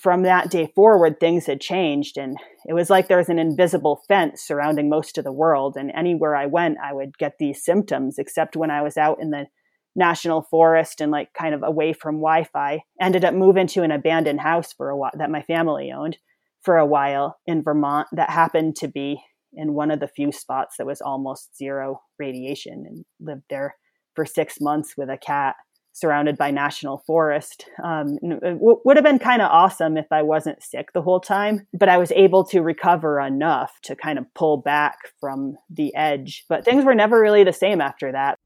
from that day forward, things had changed. And it was like there was an invisible fence surrounding most of the world. And anywhere I went, I would get these symptoms, except when I was out in the national forest and like kind of away from Wi-Fi. Ended up moving to an abandoned house for a while that my family owned for a while in Vermont that happened to be in one of the few spots that was almost zero radiation, and lived there for 6 months with a cat surrounded by national forest. It would have been kind of awesome if I wasn't sick the whole time, but I was able to recover enough to kind of pull back from the edge. But things were never really the same after that.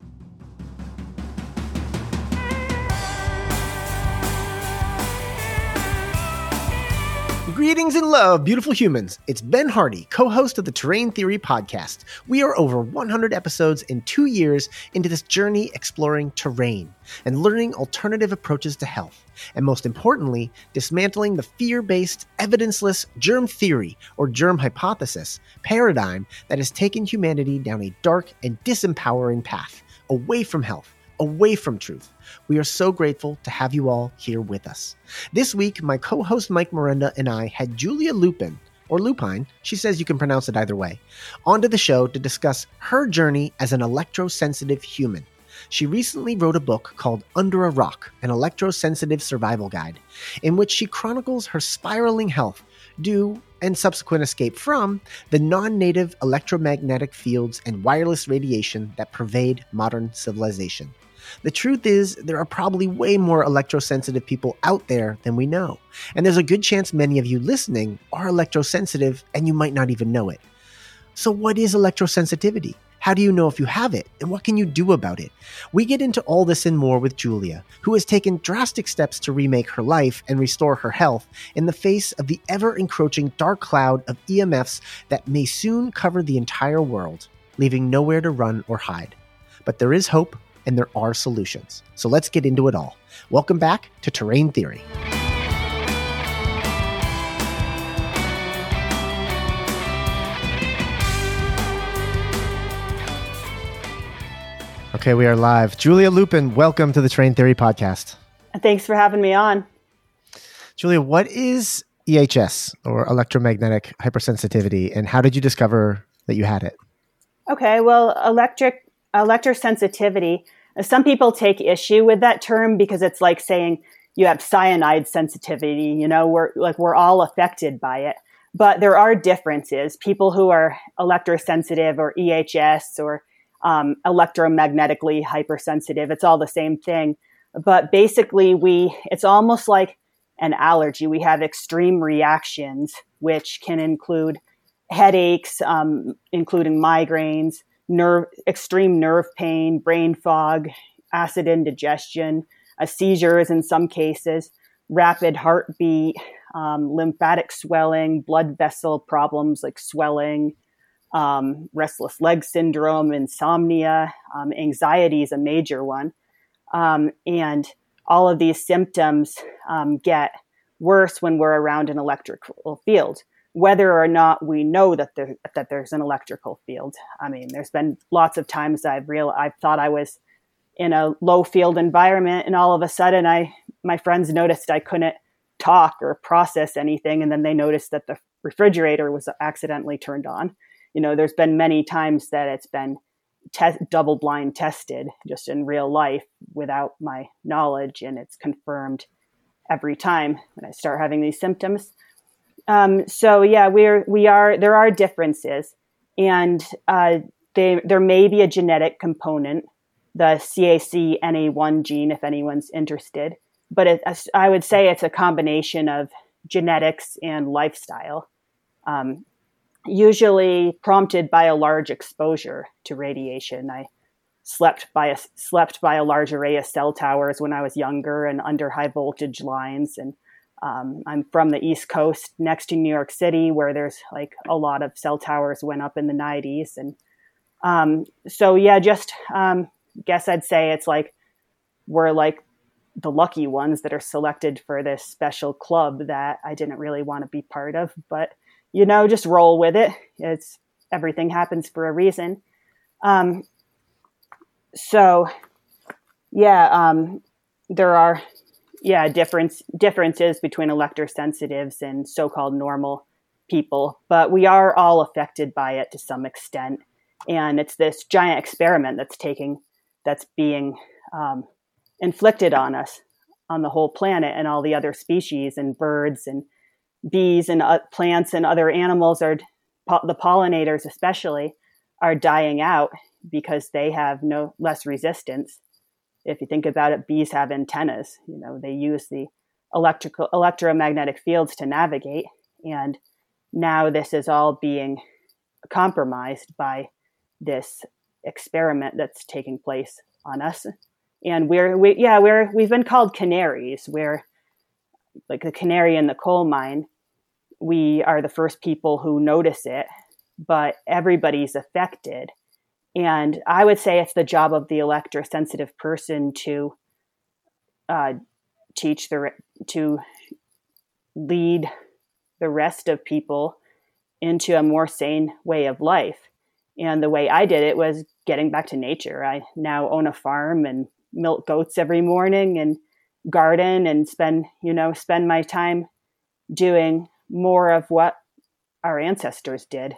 Greetings and love, beautiful humans. It's Ben Hardy, co-host of the Terrain Theory podcast. We are over 100 episodes in 2 years into this journey exploring terrain and learning alternative approaches to health. And most importantly, dismantling the fear-based, evidenceless germ theory or germ hypothesis paradigm that has taken humanity down a dark and disempowering path, away from health, away from truth. We are so grateful to have you all here with us. This week, my co-host Mike Miranda and I had Julia Lupin, or Lupine, she says you can pronounce it either way, onto the show to discuss her journey as an electrosensitive human. She recently wrote a book called Under a Rock, an electrosensitive survival guide, in which she chronicles her spiraling health due and subsequent escape from the non-native electromagnetic fields and wireless radiation that pervade modern civilization. The truth is, there are probably way more electrosensitive people out there than we know. And there's a good chance many of you listening are electrosensitive and you might not even know it. So what is electrosensitivity? How do you know if you have it? And what can you do about it? We get into all this and more with Julia, who has taken drastic steps to remake her life and restore her health in the face of the ever-encroaching dark cloud of EMFs that may soon cover the entire world, leaving nowhere to run or hide. But there is hope, and there are solutions. So let's get into it all. Welcome back to Terrain Theory. Okay, we are live. Julia Lupin, welcome to the Terrain Theory podcast. Thanks for having me on. Julia, what is EHS, or electromagnetic hypersensitivity, and how did you discover that you had it? Okay, well, electrosensitivity, some people take issue with that term because it's like saying you have cyanide sensitivity, we're all affected by it. But there are differences. People who are electrosensitive or EHS or electromagnetically hypersensitive, it's all the same thing. But basically it's almost like an allergy. We have extreme reactions, which can include headaches, including migraines, extreme nerve pain, brain fog, acid indigestion, seizures in some cases, rapid heartbeat, lymphatic swelling, blood vessel problems like swelling, restless leg syndrome, insomnia, anxiety is a major one. And all of these symptoms get worse when we're around an electrical field, whether or not we know that there's an electrical field. I mean, there's been lots of times I've thought I was in a low field environment, and all of a sudden my friends noticed I couldn't talk or process anything, and then they noticed that the refrigerator was accidentally turned on. There's been many times that it's been double-blind tested just in real life without my knowledge, and it's confirmed every time when I start having these symptoms. So yeah, there are differences, and there may be a genetic component, the CACNA1 gene, if anyone's interested. But I would say it's a combination of genetics and lifestyle, usually prompted by a large exposure to radiation. I slept by a large array of cell towers when I was younger and under high voltage lines, and I'm from the East Coast next to New York City, where there's like a lot of cell towers went up in the 90s. And so, yeah, guess I'd say it's like we're like the lucky ones that are selected for this special club that I didn't really want to be part of. But, just roll with it. Everything happens for a reason. So, yeah, there are differences between electrosensitives and so-called normal people, but we are all affected by it to some extent. And it's this giant experiment that's being inflicted on us, on the whole planet, and all the other species and birds and bees and plants and other animals the pollinators especially are dying out because they have no less resistance. If you think about it, bees have antennas. They use the electromagnetic fields to navigate, and now this is all being compromised by this experiment that's taking place on us. And we've been called canaries. We're like the canary in the coal mine. We are the first people who notice it, but everybody's affected. And I would say it's the job of the electrosensitive person to to lead the rest of people into a more sane way of life. And the way I did it was getting back to nature. I now own a farm and milk goats every morning and garden and spend my time doing more of what our ancestors did.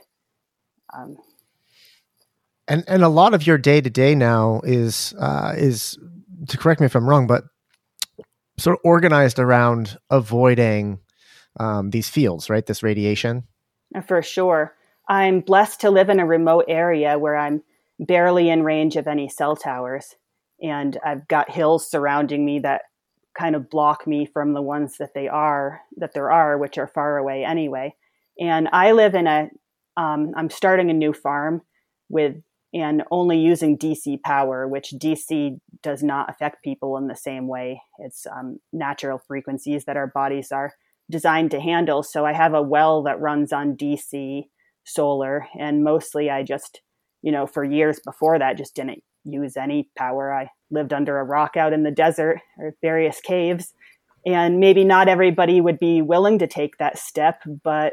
And a lot of your day to day now is to correct me if I'm wrong, but sort of organized around avoiding these fields, right? This radiation. For sure. I'm blessed to live in a remote area where I'm barely in range of any cell towers. And I've got hills surrounding me that kind of block me from the ones that there are, which are far away anyway. And I live in I'm starting a new farm and only using DC power, which DC does not affect people in the same way. It's natural frequencies that our bodies are designed to handle. So I have a well that runs on DC solar, and mostly I just, for years before that, just didn't use any power. I lived under a rock out in the desert or various caves, and maybe not everybody would be willing to take that step, but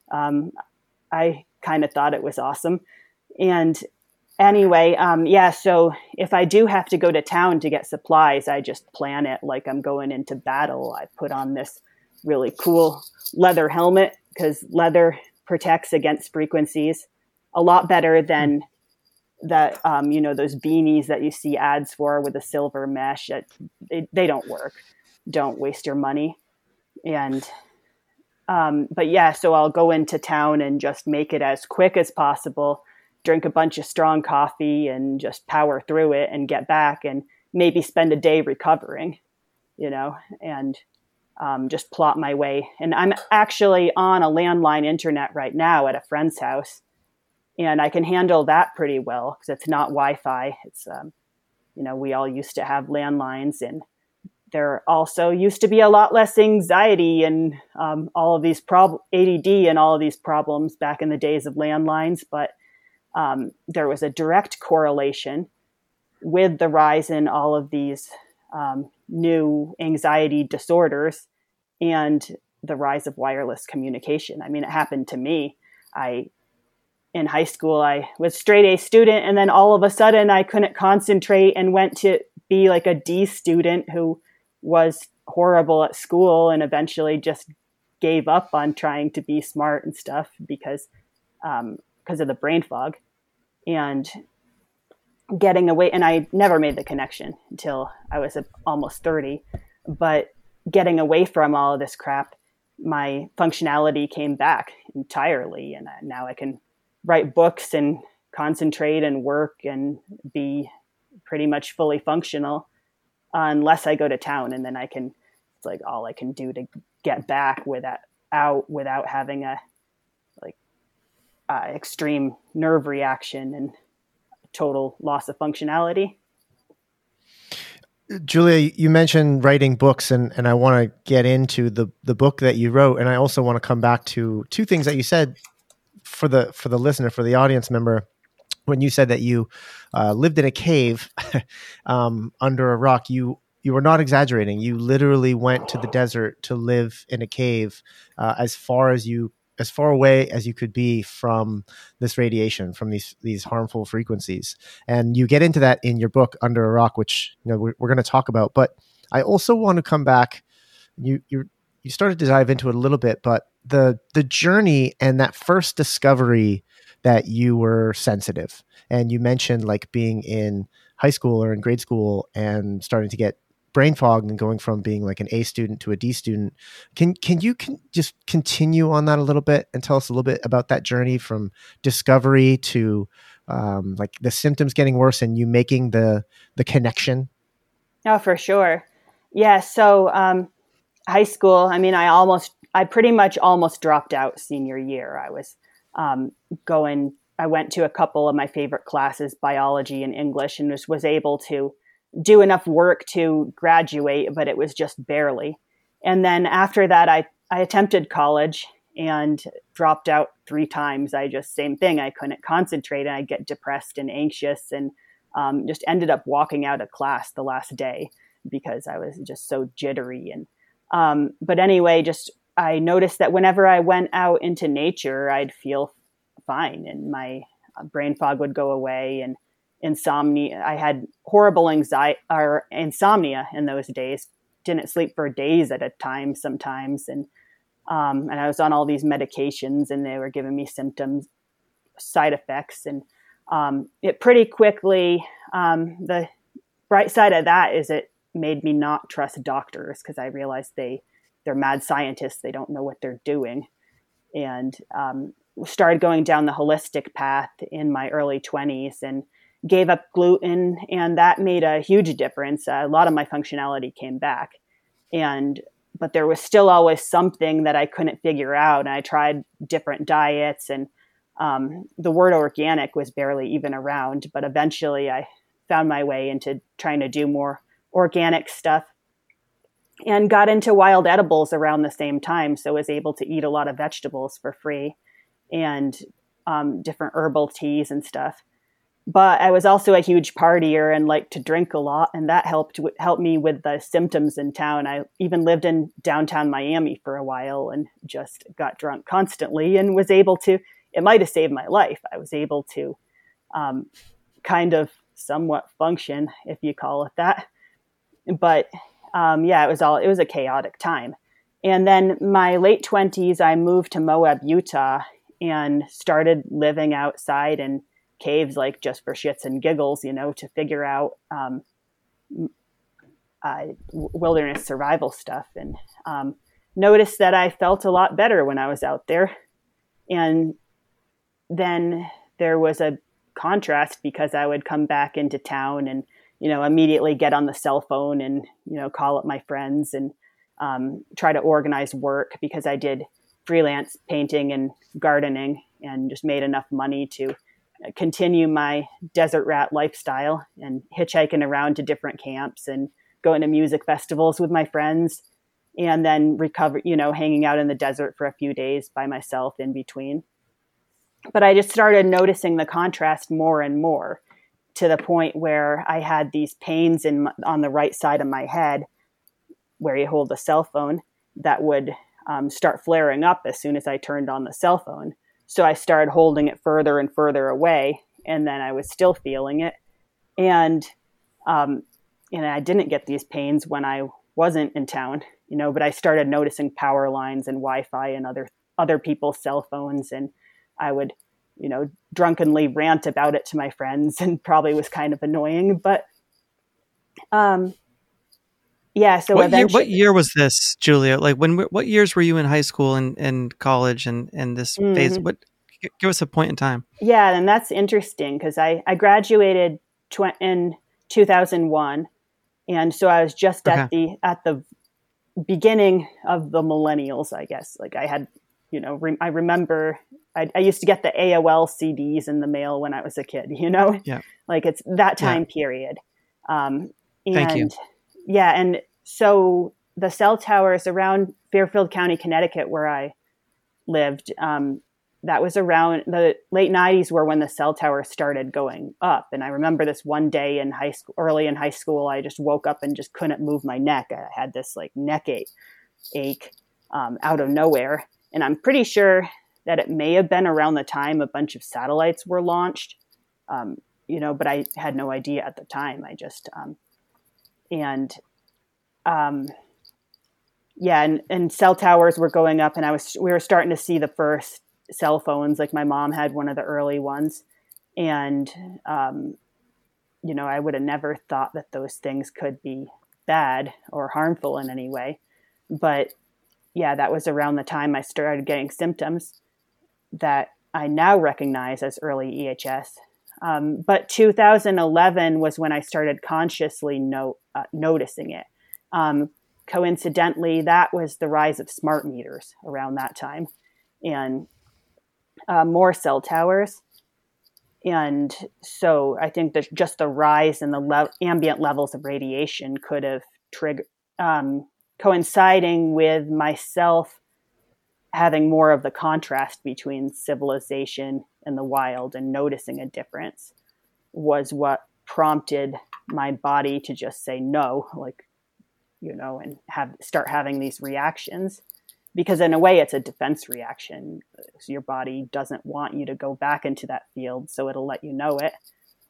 I kind of thought it was awesome. And anyway, so if I do have to go to town to get supplies, I just plan it like I'm going into battle. I put on this really cool leather helmet because leather protects against frequencies a lot better than that, those beanies that you see ads for with a silver mesh. They don't work. Don't waste your money. And, so I'll go into town and just make it as quick as possible, drink a bunch of strong coffee and just power through it and get back and maybe spend a day recovering, and just plot my way. And I'm actually on a landline internet right now at a friend's house, and I can handle that pretty well because it's not Wi-Fi. It's, we all used to have landlines, and there also used to be a lot less anxiety and all of these ADD and all of these problems back in the days of landlines. But there was a direct correlation with the rise in all of these new anxiety disorders and the rise of wireless communication. I mean, it happened to me. In high school, I was straight A student, and then all of a sudden I couldn't concentrate and went to be like a D student who was horrible at school and eventually just gave up on trying to be smart and stuff because of the brain fog. And getting away, and I never made the connection until I was almost 30, but getting away from all of this crap, my functionality came back entirely. And now I can write books and concentrate and work and be pretty much fully functional unless I go to town. And then it's like all I can do to get back without having a extreme nerve reaction and total loss of functionality. Julia, you mentioned writing books, and I want to get into the book that you wrote. And I also want to come back to two things that you said for the listener, for the audience member, when you said that you lived in a cave under a rock. You were not exaggerating. You literally went to the desert to live in a cave as far away as you could be from this radiation, from these harmful frequencies. And you get into that in your book, Under a Rock, which we're going to talk about. But I also want to come back. You started to dive into it a little bit, but the journey and that first discovery that you were sensitive, and you mentioned like being in high school or in grade school and starting to get brain fog and going from being like an A student to a D student. Can you just continue on that a little bit and tell us a little bit about that journey from discovery to like the symptoms getting worse and you making the connection? Oh, for sure. Yeah. So high school, I mean, I pretty much almost dropped out senior year. I was I went to a couple of my favorite classes, biology and English, and was able to do enough work to graduate, but it was just barely. And then after that, I attempted college and dropped out 3 times. Same thing. I couldn't concentrate and I'd get depressed and anxious and just ended up walking out of class the last day because I was just so jittery. And but anyway, I noticed that whenever I went out into nature, I'd feel fine and my brain fog would go away. And insomnia, I had horrible insomnia in those days. Didn't sleep for days at a time sometimes. And I was on all these medications and they were giving me side effects. And it pretty quickly, the bright side of that is it made me not trust doctors because I realized they're mad scientists. They don't know what they're doing. And started going down the holistic path in my early 20s and gave up gluten. And that made a huge difference. A lot of my functionality came back. But there was still always something that I couldn't figure out. And I tried different diets and the word organic was barely even around. But eventually I found my way into trying to do more organic stuff and got into wild edibles around the same time. So I was able to eat a lot of vegetables for free and different herbal teas and stuff. But I was also a huge partier and liked to drink a lot. And that helped me with the symptoms in town. I even lived in downtown Miami for a while and just got drunk constantly and was able to, it might have saved my life. I was able to kind of somewhat function, if you call it that. But yeah, it was a chaotic time. And then my late 20s, I moved to Moab, Utah and started living outside in caves, like just for shits and giggles, to figure out wilderness survival stuff. And noticed that I felt a lot better when I was out there. And then there was a contrast because I would come back into town and, immediately get on the cell phone and, call up my friends and try to organize work because I did freelance painting and gardening and just made enough money to continue my desert rat lifestyle and hitchhiking around to different camps and going to music festivals with my friends and then hanging out in the desert for a few days by myself in between. But I just started noticing the contrast more and more to the point where I had these pains on the right side of my head where you hold the cell phone that would start flaring up as soon as I turned on the cell phone. So I started holding it further and further away, and then I was still feeling it. And I didn't get these pains when I wasn't in town, but I started noticing power lines and Wi-Fi and other people's cell phones. And I would, drunkenly rant about it to my friends and probably was kind of annoying. But yeah, so what year was this, Julia? Like what years were you in high school and college and this phase? Give us a point in time. Yeah, and that's interesting because I graduated in 2001, and so I was just at the beginning of the millennials, I guess. Like I had, I remember I used to get the AOL CDs in the mail when I was a kid. Yeah, like it's that time period. Thank you. Yeah, and so the cell towers around Fairfield County, Connecticut, where I lived, that was around the late 90s were when the cell tower started going up. And I remember this one day early in high school, I just woke up and just couldn't move my neck. I had this like neck ache out of nowhere. And I'm pretty sure that it may have been around the time a bunch of satellites were launched, but I had no idea at the time. I just, and and cell towers were going up, and we were starting to see the first cell phones. Like my mom had one of the early ones, and I would have never thought that those things could be bad or harmful in any way. But yeah, that was around the time I started getting symptoms that I now recognize as early EHS. But 2011 was when I started consciously noticing it. Coincidentally, that was the rise of smart meters around that time, and more cell towers. And so I think that just the rise in the ambient levels of radiation could have triggered, coinciding with myself having more of the contrast between civilization and the wild and noticing a difference was what prompted my body to just say no, and start having these reactions. Because in a way, it's a defense reaction. So your body doesn't want you to go back into that field, so it'll let you know it.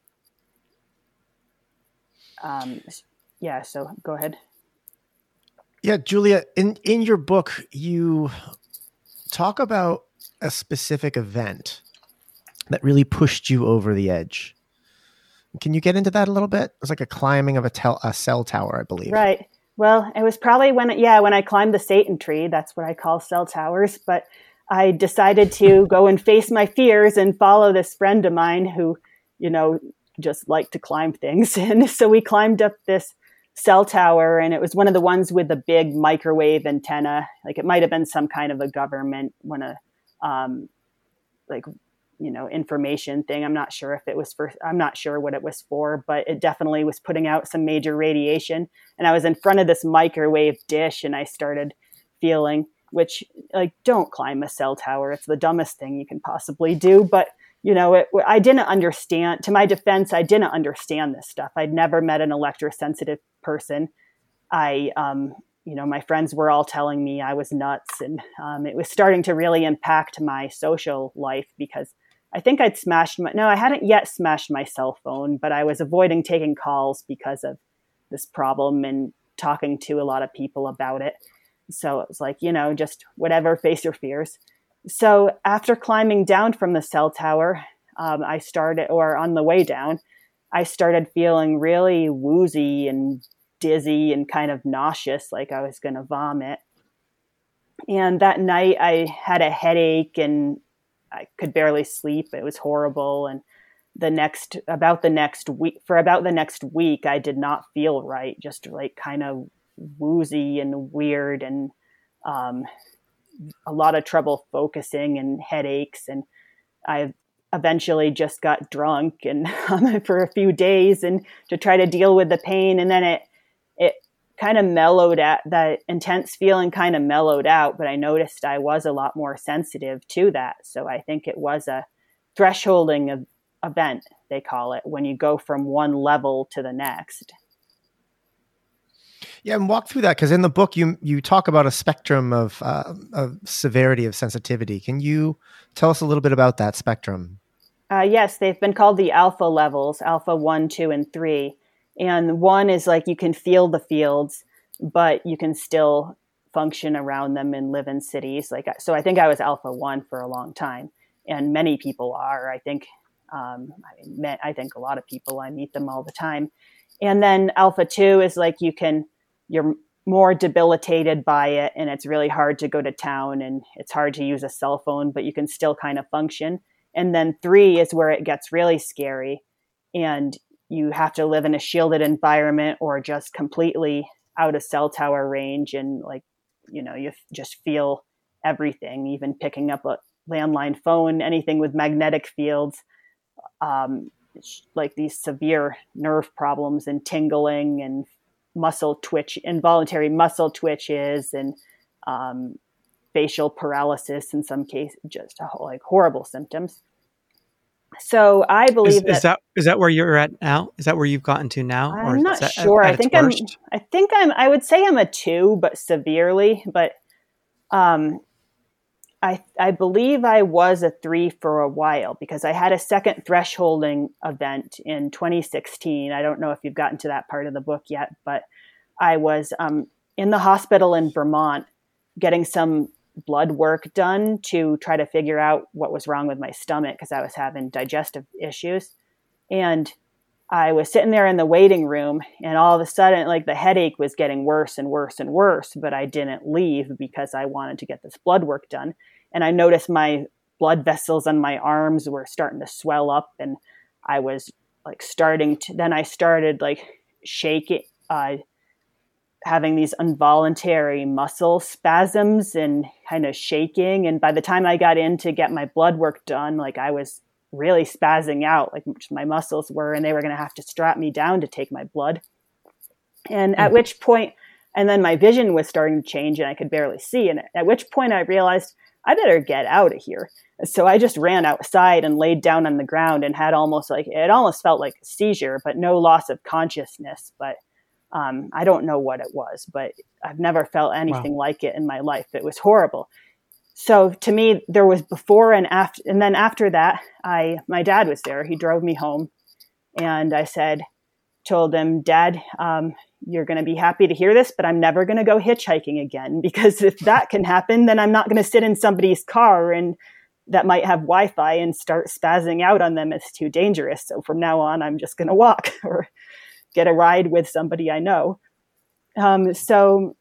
So go ahead. Yeah, Julia, in your book, you talk about a specific event that really pushed you over the edge. Can you get into that a little bit? It was like a climbing of a cell tower, I believe. Right. Well, it was probably when I climbed the Satan tree. That's what I call cell towers. But I decided to go and face my fears and follow this friend of mine who, just liked to climb things. And so we climbed up this cell tower, and it was one of the ones with the big microwave antenna. Like it might have been some kind of a government information thing. I'm not sure what it was for, but it definitely was putting out some major radiation. And I was in front of this microwave dish, and I started feeling, which don't climb a cell tower. It's the dumbest thing you can possibly do. But, I didn't understand. To my defense, I didn't understand this stuff. I'd never met an electrosensitive person. My friends were all telling me I was nuts, and it was starting to really impact my social life because I think I hadn't yet smashed my cell phone, but I was avoiding taking calls because of this problem and talking to a lot of people about it. So it was like, just whatever, face your fears. So after climbing down from the cell tower, on the way down, I started feeling really woozy and dizzy and kind of nauseous, like I was going to vomit. And that night I had a headache and I could barely sleep. It was horrible. And about the next week, I did not feel right, just kind of woozy and weird, and a lot of trouble focusing and headaches. And I eventually just got drunk and for a few days and to try to deal with the pain. And then it kind of mellowed out. That intense feeling kind of mellowed out, but I noticed I was a lot more sensitive to that. So I think it was a thresholding event, they call it, when you go from one level to the next. Yeah, and walk through that, because in the book you talk about a spectrum of severity of sensitivity. Can you tell us a little bit about that spectrum? Yes, they've been called the alpha levels, alpha 1, 2, and 3. And 1 is you can feel the fields, but you can still function around them and live in cities. So I think I was alpha 1 for a long time, and many people are. I think a lot of people, I meet them all the time. And then alpha 2 is you're more debilitated by it, and it's really hard to go to town, and it's hard to use a cell phone, but you can still kind of function. And then 3 is where it gets really scary, and you have to live in a shielded environment or just completely out of cell tower range. And you just feel everything, even picking up a landline phone, anything with magnetic fields, these severe nerve problems and tingling and involuntary muscle twitches and facial paralysis in some cases, just horrible symptoms. So I believe is that where you're at now? Is that where you've gotten to now? I'm not sure. I would say I'm a 2, but severely. But I believe I was a 3 for a while, because I had a second thresholding event in 2016. I don't know if you've gotten to that part of the book yet, but I was in the hospital in Vermont getting some blood work done to try to figure out what was wrong with my stomach because I was having digestive issues. And I was sitting there in the waiting room, and all of a sudden, like, the headache was getting worse and worse and worse, but I didn't leave because I wanted to get this blood work done. And I noticed my blood vessels on my arms were starting to swell up, and I was like then I started like shaking, having these involuntary muscle spasms and kind of shaking. And by the time I got in to get my blood work done, like, I was really spazzing out, like my muscles were, and they were going to have to strap me down to take my blood. And at which point, and then my vision was starting to change and I could barely see. And at which point I realized I better get out of here. So I just ran outside and laid down on the ground and had it almost felt like a seizure, but no loss of consciousness. But I don't know what it was, but I've never felt anything like it in my life. It was horrible. So to me, there was before and after, and then after that, my dad was there. He drove me home, and I told him, Dad, you're going to be happy to hear this, but I'm never going to go hitchhiking again, because if that can happen, then I'm not going to sit in somebody's car and that might have Wi-Fi and start spazzing out on them. It's too dangerous. So from now on, I'm just going to walk or get a ride with somebody I know. So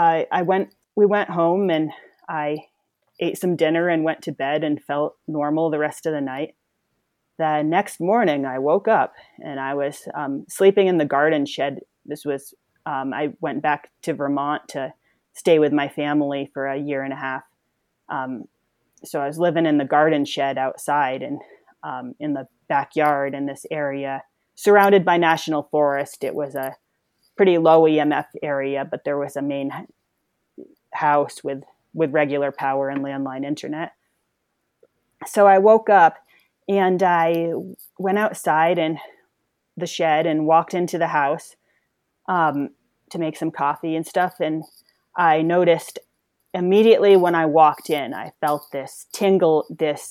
we went home, and I ate some dinner and went to bed and felt normal the rest of the night. The next morning I woke up and I was sleeping in the garden shed. This was, I went back to Vermont to stay with my family for a year and a half. So I was living in the garden shed outside and in the backyard in this area surrounded by national forest. It was a pretty low EMF area, but there was a main house with regular power and landline internet. So I woke up and I went outside in the shed and walked into the house to make some coffee and stuff. And I noticed immediately when I walked in, I felt this tingle, this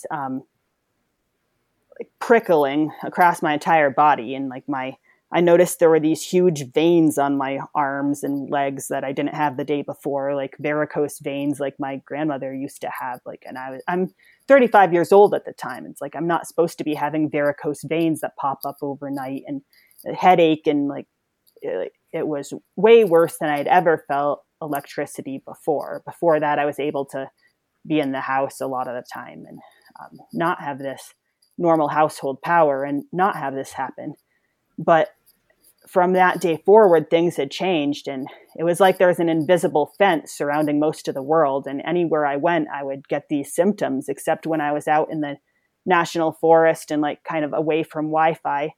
prickling across my entire body. And I noticed there were these huge veins on my arms and legs that I didn't have the day before, like varicose veins, like my grandmother used to have. I'm 35 years old at the time. It's like, I'm not supposed to be having varicose veins that pop up overnight, and a headache. And it was way worse than I'd ever felt electricity before. Before that, I was able to be in the house a lot of the time and not have this normal household power and not have this happen. But from that day forward, things had changed, and it was like there was an invisible fence surrounding most of the world. And anywhere I went, I would get these symptoms, except when I was out in the national forest and kind of away from Wi-Fi.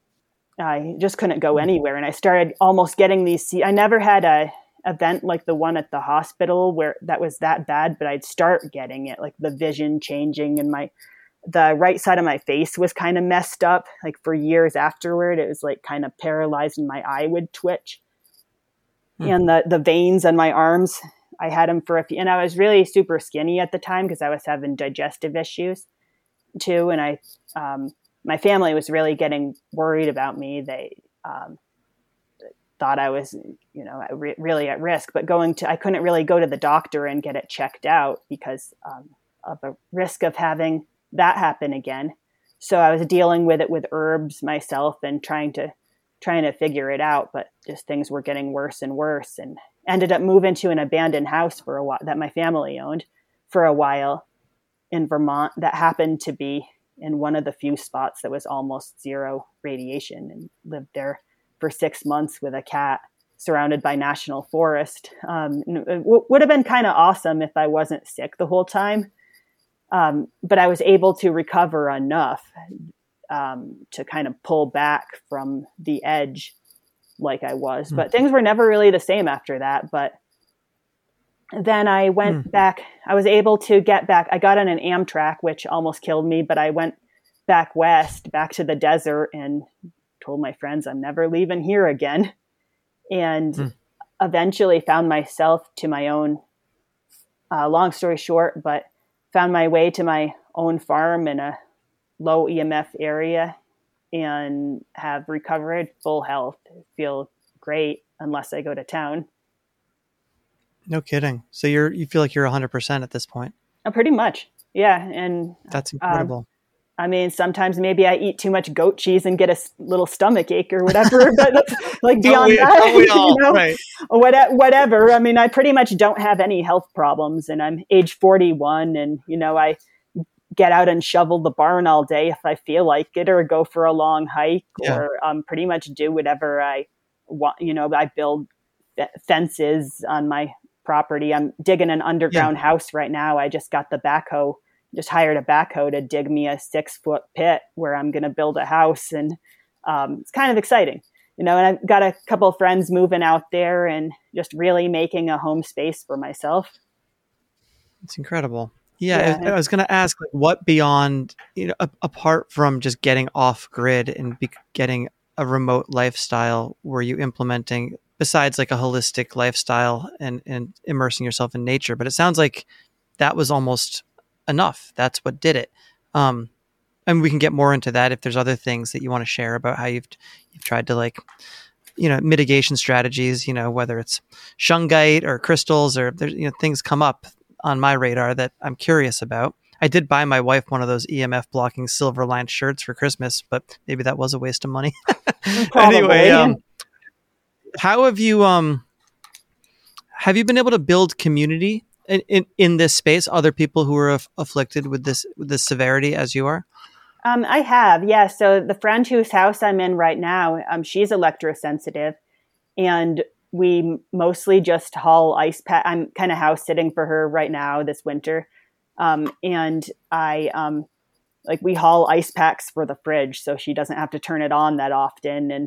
I just couldn't go anywhere. And I started almost getting these. I never had a event like the one at the hospital where that was that bad, but I'd start getting it, like the vision changing, and the right side of my face was kind of messed up. Like for years afterward, it was like kind of paralyzed and my eye would twitch. And the veins on my arms, I had them for and I was really super skinny at the time because I was having digestive issues too. And my family was really getting worried about me. They thought I was, really at risk, but I couldn't really go to the doctor and get it checked out because of the risk of having that happen again. So I was dealing with it with herbs myself and trying to figure it out, but just things were getting worse and worse, and ended up moving to an abandoned house for a while that my family owned for a while in Vermont that happened to be in one of the few spots that was almost zero radiation, and lived there for 6 months with a cat surrounded by national forest. It would have been kind of awesome if I wasn't sick the whole time. But I was able to recover enough to kind of pull back from the edge like I was. But things were never really the same after that. But then I went back. I was able to get back. I got on an Amtrak, which almost killed me. But I went back west, back to the desert, and told my friends I'm never leaving here again. And eventually found myself to my own, long story short, but found my way to my own farm in a low EMF area and have recovered full health, feel great. unless I go to town. No kidding. So you feel like you're 100% at this point. Pretty much. Yeah. And that's incredible. I mean, sometimes maybe I eat too much goat cheese and get a little stomach ache or whatever, but that's like beyond that, we all, right. Whatever. I mean, I pretty much don't have any health problems, and I'm age 41, and, I get out and shovel the barn all day if I feel like it, or go for a long hike, or pretty much do whatever I want. I build fences on my property. I'm digging an underground house right now. I just got the backhoe. Just hired a backhoe to dig me a 6-foot pit where I'm going to build a house. And it's kind of exciting, and I've got a couple of friends moving out there and just really making a home space for myself. It's incredible. Yeah. I was going to ask, like, what beyond, apart from just getting off grid and getting a remote lifestyle, were you implementing besides like a holistic lifestyle and immersing yourself in nature? But it sounds like that was almost enough. That's what did it. And we can get more into that if there's other things that you want to share about how you've tried to, like, mitigation strategies, whether it's shungite or crystals, or there's, things come up on my radar that I'm curious about. I did buy my wife one of those EMF blocking silver lined shirts for Christmas, but maybe that was a waste of money. Anyway, how have you been able to build community in this space, other people who are afflicted with this severity as you are? I have, yeah. So the friend whose house I'm in right now, she's electrosensitive, and we mostly just haul ice pack. I'm kind of house sitting for her right now this winter. And I, we haul ice packs for the fridge so she doesn't have to turn it on that often. And,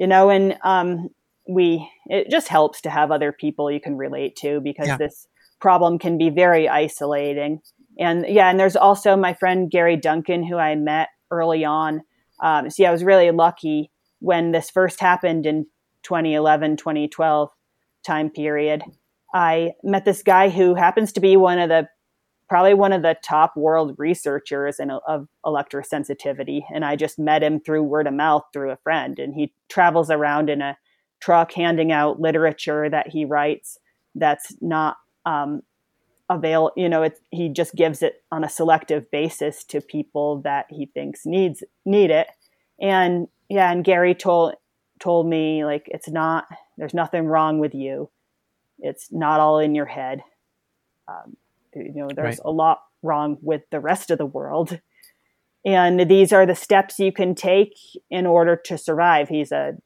it just helps to have other people you can relate to, because this problem can be very isolating. And and there's also my friend Gary Duncan, who I met early on. I was really lucky when this first happened in 2011, 2012 time period. I met this guy who happens to be probably one of the top world researchers of electrosensitivity. And I just met him through word of mouth through a friend. And he travels around in a truck handing out literature that he writes that's not available. He just gives it on a selective basis to people that he thinks need it. And and Gary told me, like, there's nothing wrong with you. It's not all in your head. There's a lot wrong with the rest of the world. And these are the steps you can take in order to survive. He's a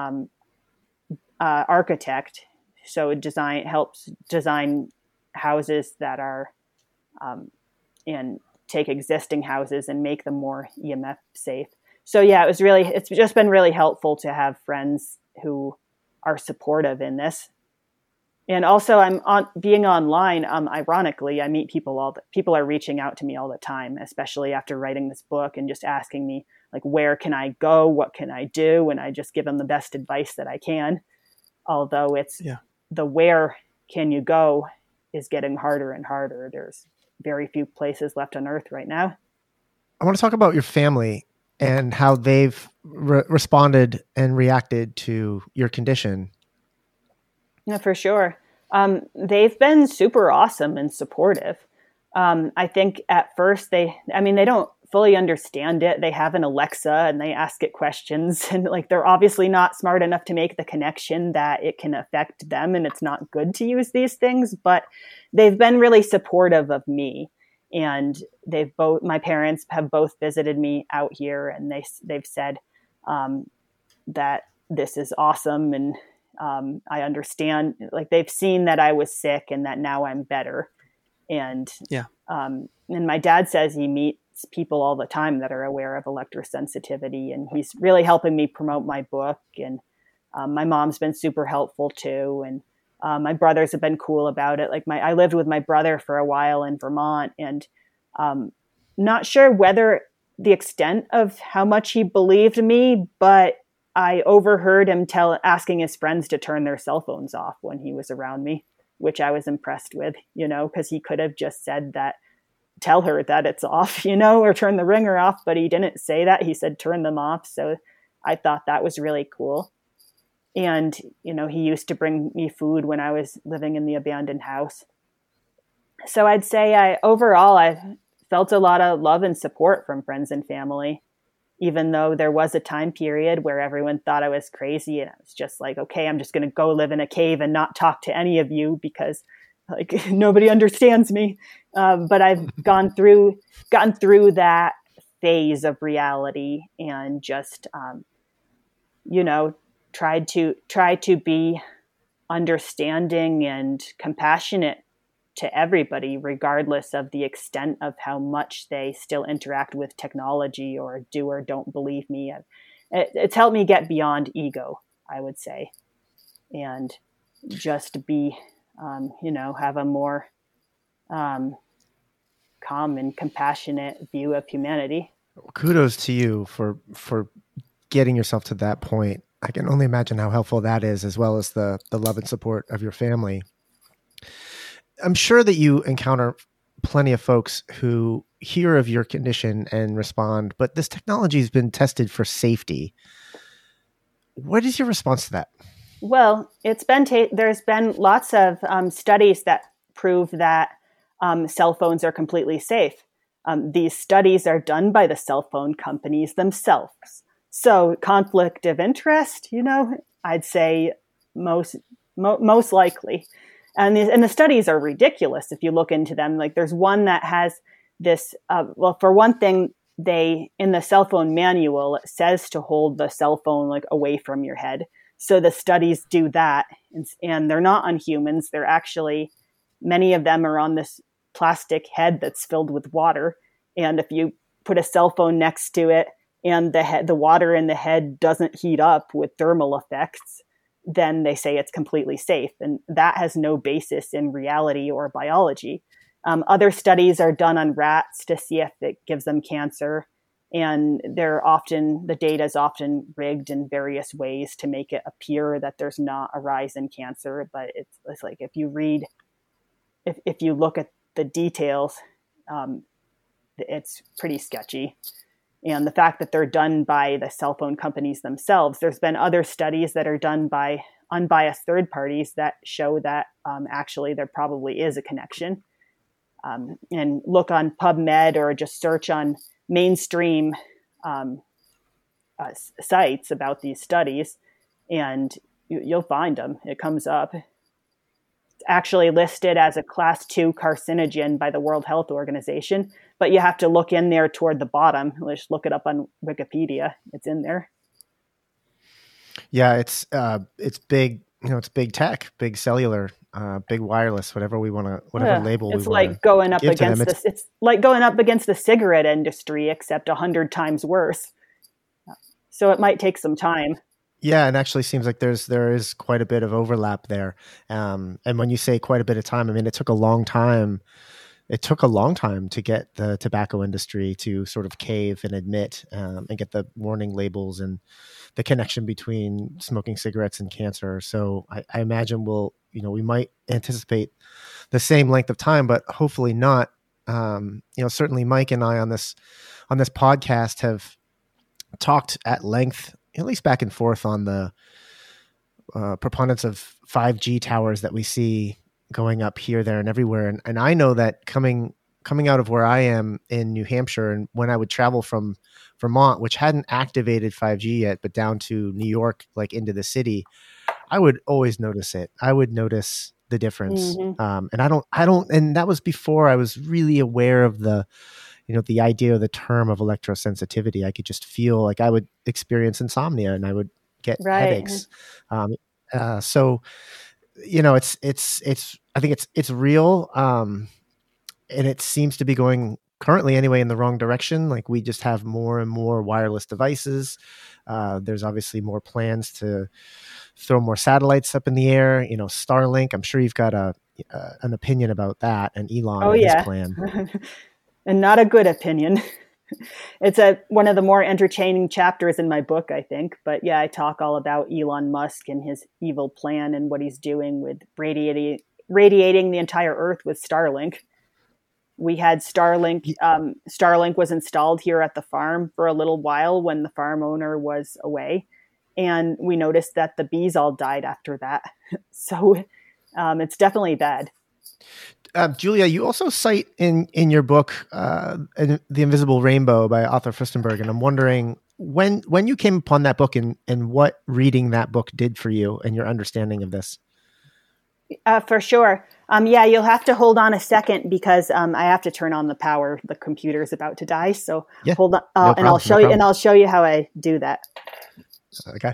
architect, so helps design houses that are and take existing houses and make them more EMF safe. So it's just been really helpful to have friends who are supportive in this. And also, being online. Ironically, I meet people people are reaching out to me all the time, especially after writing this book, and just asking me, like, where can I go? What can I do? And I just give them the best advice that I can. Although it's the where can you go is getting harder and harder. There's very few places left on Earth right now. I want to talk about your family and how they've responded and reacted to your condition. Yeah, for sure. They've been super awesome and supportive. I think at first they don't fully understand it. They have an Alexa and they ask it questions, and they're obviously not smart enough to make the connection that it can affect them and it's not good to use these things, but they've been really supportive of me. And my parents have both visited me out here, and they've said that this is awesome. And I understand, they've seen that I was sick and that now I'm better. And my dad says he meets people all the time that are aware of electrosensitivity, and he's really helping me promote my book. And my mom's been super helpful too. And my brothers have been cool about it. I lived with my brother for a while in Vermont, and not sure whether the extent of how much he believed me, but I overheard him asking his friends to turn their cell phones off when he was around me, which I was impressed with, because he could have just said that, tell her that it's off, or turn the ringer off, but he didn't say that. He said, turn them off. So I thought that was really cool. And, he used to bring me food when I was living in the abandoned house. So I'd say I've felt a lot of love and support from friends and family, even though there was a time period where everyone thought I was crazy. And I was just like, okay, I'm just going to go live in a cave and not talk to any of you because nobody understands me. But I've gotten through that phase of reality and just, try to be understanding and compassionate to everybody, regardless of the extent of how much they still interact with technology or do or don't believe me. It's helped me get beyond ego, I would say, and just be, have a more calm and compassionate view of humanity. Kudos to you for getting yourself to that point. I can only imagine how helpful that is, as well as the love and support of your family. I'm sure that you encounter plenty of folks who hear of your condition and respond, but this technology has been tested for safety. What is your response to that? Well, there's been lots of studies that prove that cell phones are completely safe. These studies are done by the cell phone companies themselves. So conflict of interest, I'd say most likely. And the studies are ridiculous if you look into them. Like there's one that has this, for one thing, in the cell phone manual, it says to hold the cell phone like away from your head. So the studies do that, and they're not on humans. They're actually, many of them are on this plastic head that's filled with water. And if you put a cell phone next to it and the water in the head doesn't heat up with thermal effects, then they say it's completely safe. And that has no basis in reality or biology. Other studies are done on rats to see if it gives them cancer. And the data is often rigged in various ways to make it appear that there's not a rise in cancer. But it's like, if you look at the details, it's pretty sketchy. And the fact that they're done by the cell phone companies themselves, there's been other studies that are done by unbiased third parties that show that actually there probably is a connection. And look on PubMed or just search on mainstream sites about these studies, and you'll find them. It comes up. It's actually listed as a class 2 carcinogen by the World Health Organization, but you have to look in there toward the bottom. Just look it up on Wikipedia. It's in there. Yeah, it's big. It's big tech, big cellular, big wireless, whatever label we want. It's like going up against this. It's like going up against the cigarette industry, except 100 times worse. So it might take some time. Yeah, it actually seems like there is quite a bit of overlap there. And when you say quite a bit of time, I mean, it took a long time. It took a long time to get the tobacco industry to sort of cave and admit and get the warning labels and the connection between smoking cigarettes and cancer. So I imagine we might anticipate the same length of time, but hopefully not. Certainly Mike and I on this podcast have talked at length, at least back and forth, on the proponents of 5G towers that we see going up here, there, and everywhere. And I know that coming out of where I am in New Hampshire, and when I would travel from Vermont, which hadn't activated 5G yet, but down to New York, like into the city, I would always notice it. I would notice the difference. Mm-hmm. And that was before I was really aware of the idea of the term of electrosensitivity. I could just feel like I would experience insomnia and I would get headaches. So, I think it's real. And it seems to be going currently anyway in the wrong direction. Like, we just have more and more wireless devices. There's obviously more plans to throw more satellites up in the air. Starlink, I'm sure you've got an opinion about that, and Elon and his plan. And not a good opinion. It's one of the more entertaining chapters in my book, I think. But yeah, I talk all about Elon Musk and his evil plan and what he's doing with radiating the entire Earth with Starlink. We had Starlink. Starlink was installed here at the farm for a little while when the farm owner was away. And we noticed that the bees all died after that. So it's definitely bad. Julia, you also cite in your book, The Invisible Rainbow by Arthur Furstenberg. And I'm wondering when you came upon that book and what reading that book did for you and your understanding of this. For sure. Yeah, you'll have to hold on a second because I have to turn on the power. The computer is about to die. So hold on, no problem, I'll show you how I do that. Okay.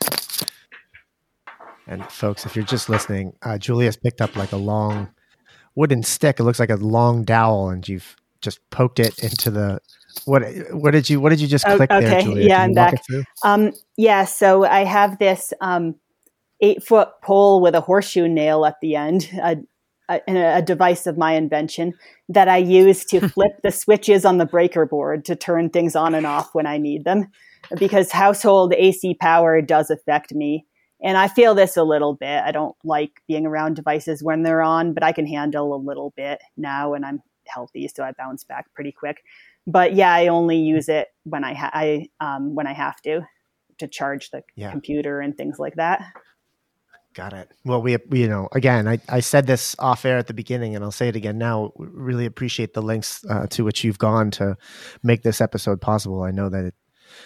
And folks, if you're just listening, Julia's picked up like a long wooden stick. It looks like a long dowel, and you've just poked it into the. What did you just click there, Julia? Yeah, I'm back. Yeah, so I have this 8-foot pole with a horseshoe nail at the end, a device of my invention that I use to flip the switches on the breaker board to turn things on and off when I need them, because household AC power does affect me. And I feel this a little bit. I don't like being around devices when they're on, but I can handle a little bit now, and I'm healthy, so I bounce back pretty quick. But yeah, I only use it when I have to charge the computer and things like that. Got it. Well, we again, I said this off air at the beginning, and I'll say it again now. We really appreciate the lengths to which you've gone to make this episode possible. I know that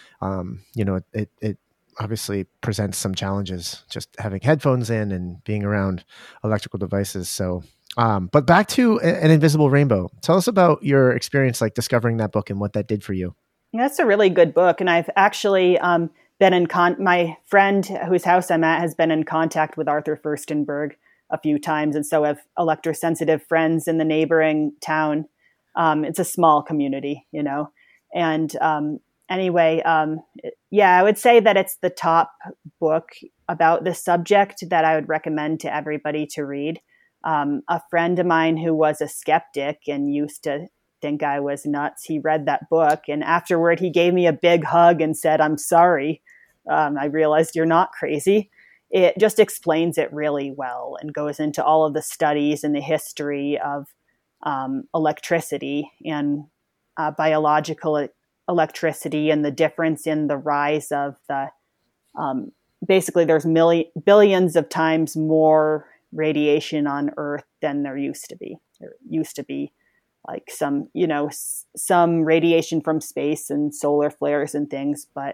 it obviously presents some challenges just having headphones in and being around electrical devices. So, but back to An Invisible Rainbow. Tell us about your experience, like discovering that book and what that did for you. That's a really good book. And I've actually been my friend whose house I'm at has been in contact with Arthur Furstenberg a few times. And so have electrosensitive friends in the neighboring town. It's a small community, and anyway, I would say that it's the top book about this subject that I would recommend to everybody to read. A friend of mine who was a skeptic and used to think I was nuts, he read that book, and afterward he gave me a big hug and said, "I'm sorry. I realized you're not crazy." It just explains it really well and goes into all of the studies and the history of electricity and biological electricity and the difference in the rise of the basically there's billions of times more radiation on Earth than there used to be. There used to be like some radiation from space and solar flares and things, but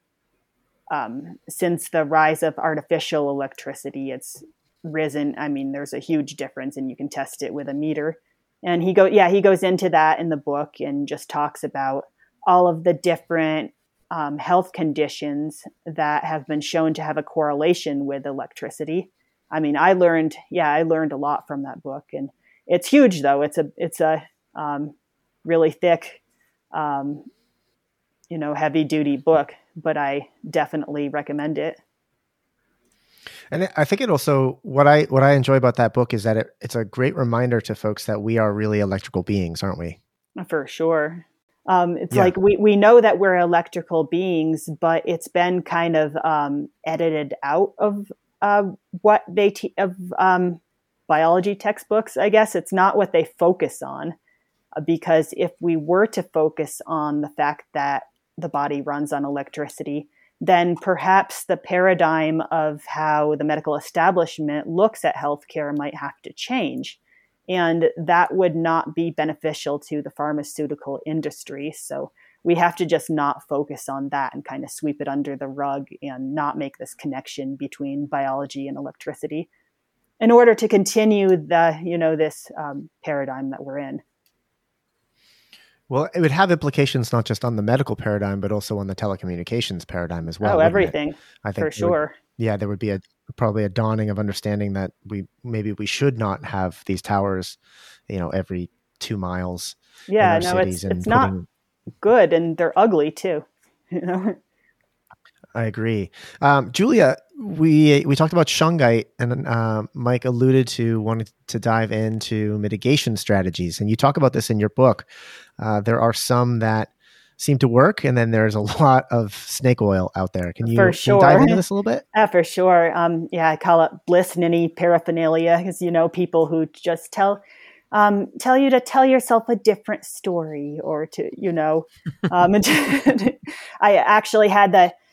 since the rise of artificial electricity, it's risen. I mean, there's a huge difference, and you can test it with a meter. And he goes into that in the book and just talks about all of the different health conditions that have been shown to have a correlation with electricity. I mean, I learned a lot from that book, and it's huge though. It's a really thick, heavy duty book, but I definitely recommend it. And I think it also, what I enjoy about that book is that it's a great reminder to folks that we are really electrical beings, aren't we? For sure. Like we know that we're electrical beings, but it's been kind of edited out of what they biology textbooks. I guess it's not what they focus on, because if we were to focus on the fact that the body runs on electricity, then perhaps the paradigm of how the medical establishment looks at healthcare might have to change. And that would not be beneficial to the pharmaceutical industry. So we have to just not focus on that and kind of sweep it under the rug and not make this connection between biology and electricity in order to continue this paradigm that we're in. Well, it would have implications not just on the medical paradigm, but also on the telecommunications paradigm as well. Oh, everything. I think for sure. There would be probably a dawning of understanding that we should not have these towers, every 2 miles. Yeah, no, it's not good, and they're ugly too. I agree. Julia, we talked about shungite, and Mike alluded to wanting to dive into mitigation strategies, and you talk about this in your book. There are some that seem to work, and then there's a lot of snake oil out there. Can you dive into this a little bit? For sure. I call it bliss ninny paraphernalia, because people who just tell you to tell yourself a different story, or to I actually had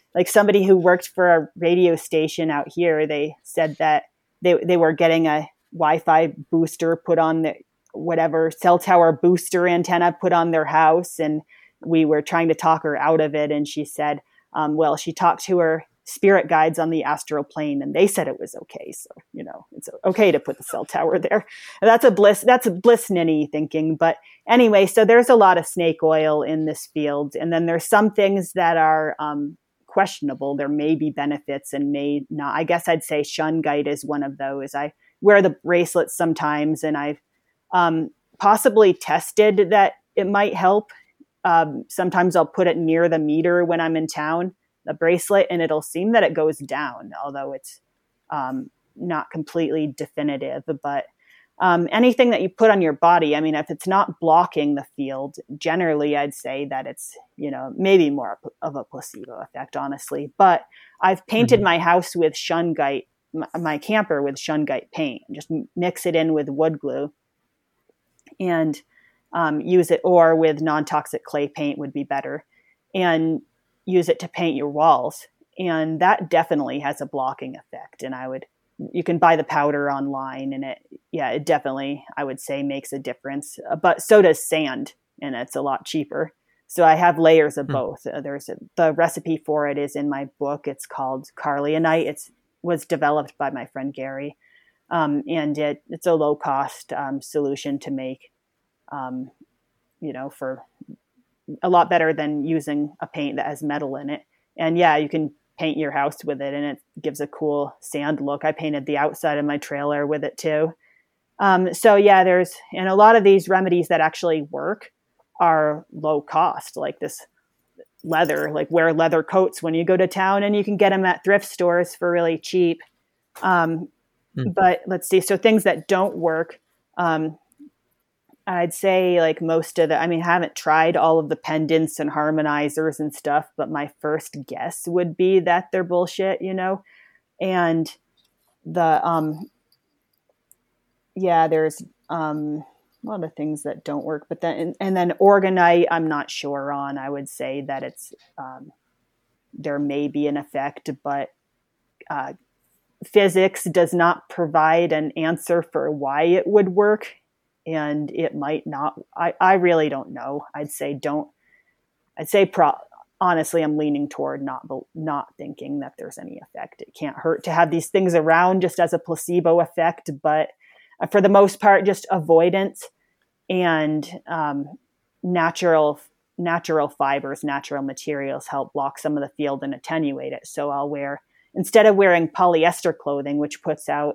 like somebody who worked for a radio station out here, they said that they were getting a Wi-Fi booster put on the whatever cell tower booster antenna put on their house. And we were trying to talk her out of it. And she said, well, she talked to her spirit guides on the astral plane and they said it was okay. So, it's okay to put the cell tower there. And that's a bliss ninny thinking. But anyway, so there's a lot of snake oil in this field. And then there's some things that are questionable. There may be benefits and may not. I guess I'd say shungite is one of those. I wear the bracelets sometimes, and I've possibly tested that it might help. Sometimes I'll put it near the meter when I'm in town, the bracelet, and it'll seem that it goes down, although it's not completely definitive. But anything that you put on your body, I mean, if it's not blocking the field, generally I'd say that it's, maybe more of a placebo effect, honestly. But I've painted my house with shungite, my camper with shungite paint, just mix it in with wood glue and use it, or with non-toxic clay paint would be better, and use it to paint your walls. And that definitely has a blocking effect. And you can buy the powder online, and it definitely, I would say, makes a difference. But so does sand, and it's a lot cheaper. So I have layers of both. The recipe for it is in my book. It's called Carlionite. It was developed by my friend Gary. And it's a low cost solution to make, for a lot better than using a paint that has metal in it. And yeah, you can paint your house with it and it gives a cool sand look. I painted the outside of my trailer with it too. So yeah, and a lot of these remedies that actually work are low cost, like this leather, like wear leather coats when you go to town, and you can get them at thrift stores for really cheap. But let's see. So things that don't work, I'd say like most of I haven't tried all of the pendants and harmonizers and stuff, but my first guess would be that they're bullshit, and the, there's, a lot of things that don't work, but then, and then orgonite, I'm not sure on. I would say that it's, there may be an effect, but, physics does not provide an answer for why it would work, and it might not. I really don't know. Honestly, I'm leaning toward not thinking that there's any effect. It can't hurt to have these things around just as a placebo effect, but for the most part, just avoidance and natural fibers, natural materials help block some of the field and attenuate it. So instead of wearing polyester clothing, which puts out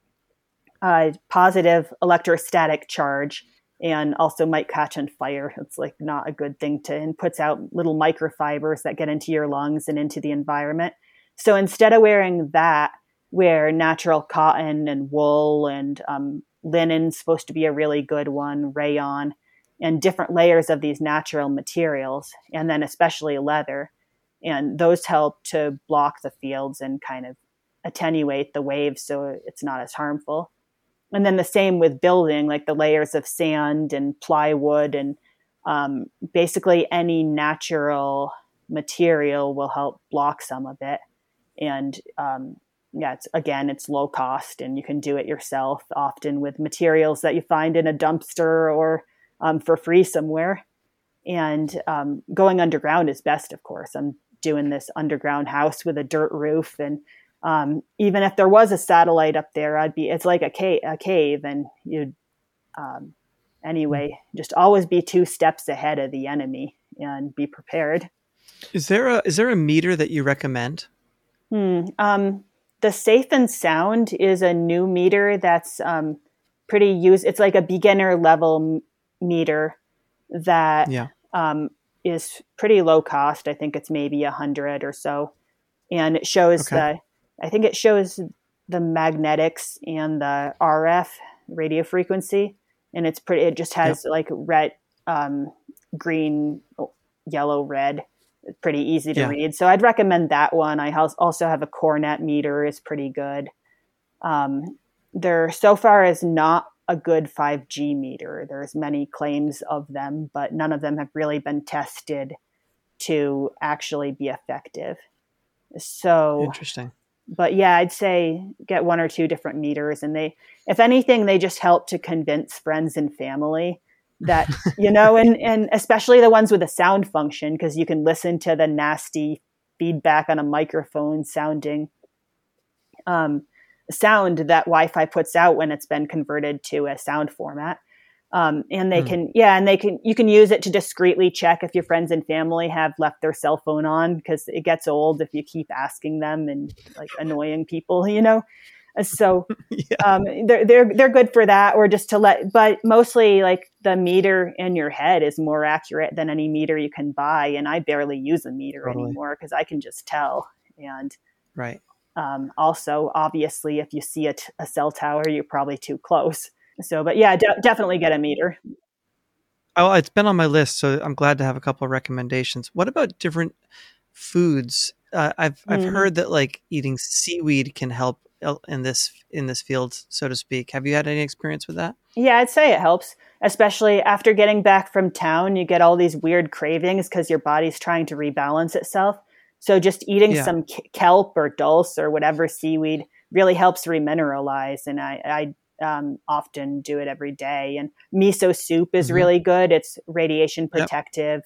a positive electrostatic charge and also might catch on fire. It's like not a good thing and puts out little microfibers that get into your lungs and into the environment. So instead of wearing that, wear natural cotton and wool, and linen's supposed to be a really good one, rayon, and different layers of these natural materials, and then especially leather. And those help to block the fields and kind of attenuate the waves so it's not as harmful. And then the same with building, like the layers of sand and plywood, and basically any natural material will help block some of it. And it's low cost, and you can do it yourself, often with materials that you find in a dumpster or for free somewhere. And going underground is best, of course. I'm doing this underground house with a dirt roof, and even if there was a satellite up there, it's like a cave, and you'd anyway, just always be 2 steps ahead of the enemy and be prepared. Is there a meter that you recommend? The Safe and Sound is a new meter that's pretty used. It's like a beginner level meter that is pretty low cost. I think it's maybe $100 or so, and it shows it shows the magnetics and the RF radio frequency, and it's pretty. It just has like red, green, yellow, red. It's pretty easy to read. So I'd recommend that one. I also have a Cornet meter, is pretty good. There so far is not a good 5G meter. There's many claims of them, but none of them have really been tested to actually be effective. So, Interesting. but yeah, I'd say get 1 or 2 different meters, and if anything, they just help to convince friends and family that, and especially the ones with a sound function, because you can listen to the nasty feedback on a microphone sounding sound that Wi-Fi puts out when it's been converted to a sound format. And they can, you can use it to discreetly check if your friends and family have left their cell phone on, because it gets old if you keep asking them and like annoying people, So they're good for that, or just but mostly like the meter in your head is more accurate than any meter you can buy. And I barely use a meter anymore because I can just tell. And right. Also, obviously, if you see a cell tower, you're probably too close. So, but yeah, definitely get a meter. Oh, it's been on my list, so I'm glad to have a couple of recommendations. What about different foods? I've heard that like eating seaweed can help in this field, so to speak. Have you had any experience with that? Yeah, I'd say it helps, especially after getting back from town. You get all these weird cravings because your body's trying to rebalance itself. So just eating some kelp or dulse or whatever seaweed really helps remineralize. And I often do it every day. And miso soup is really good. It's radiation protective.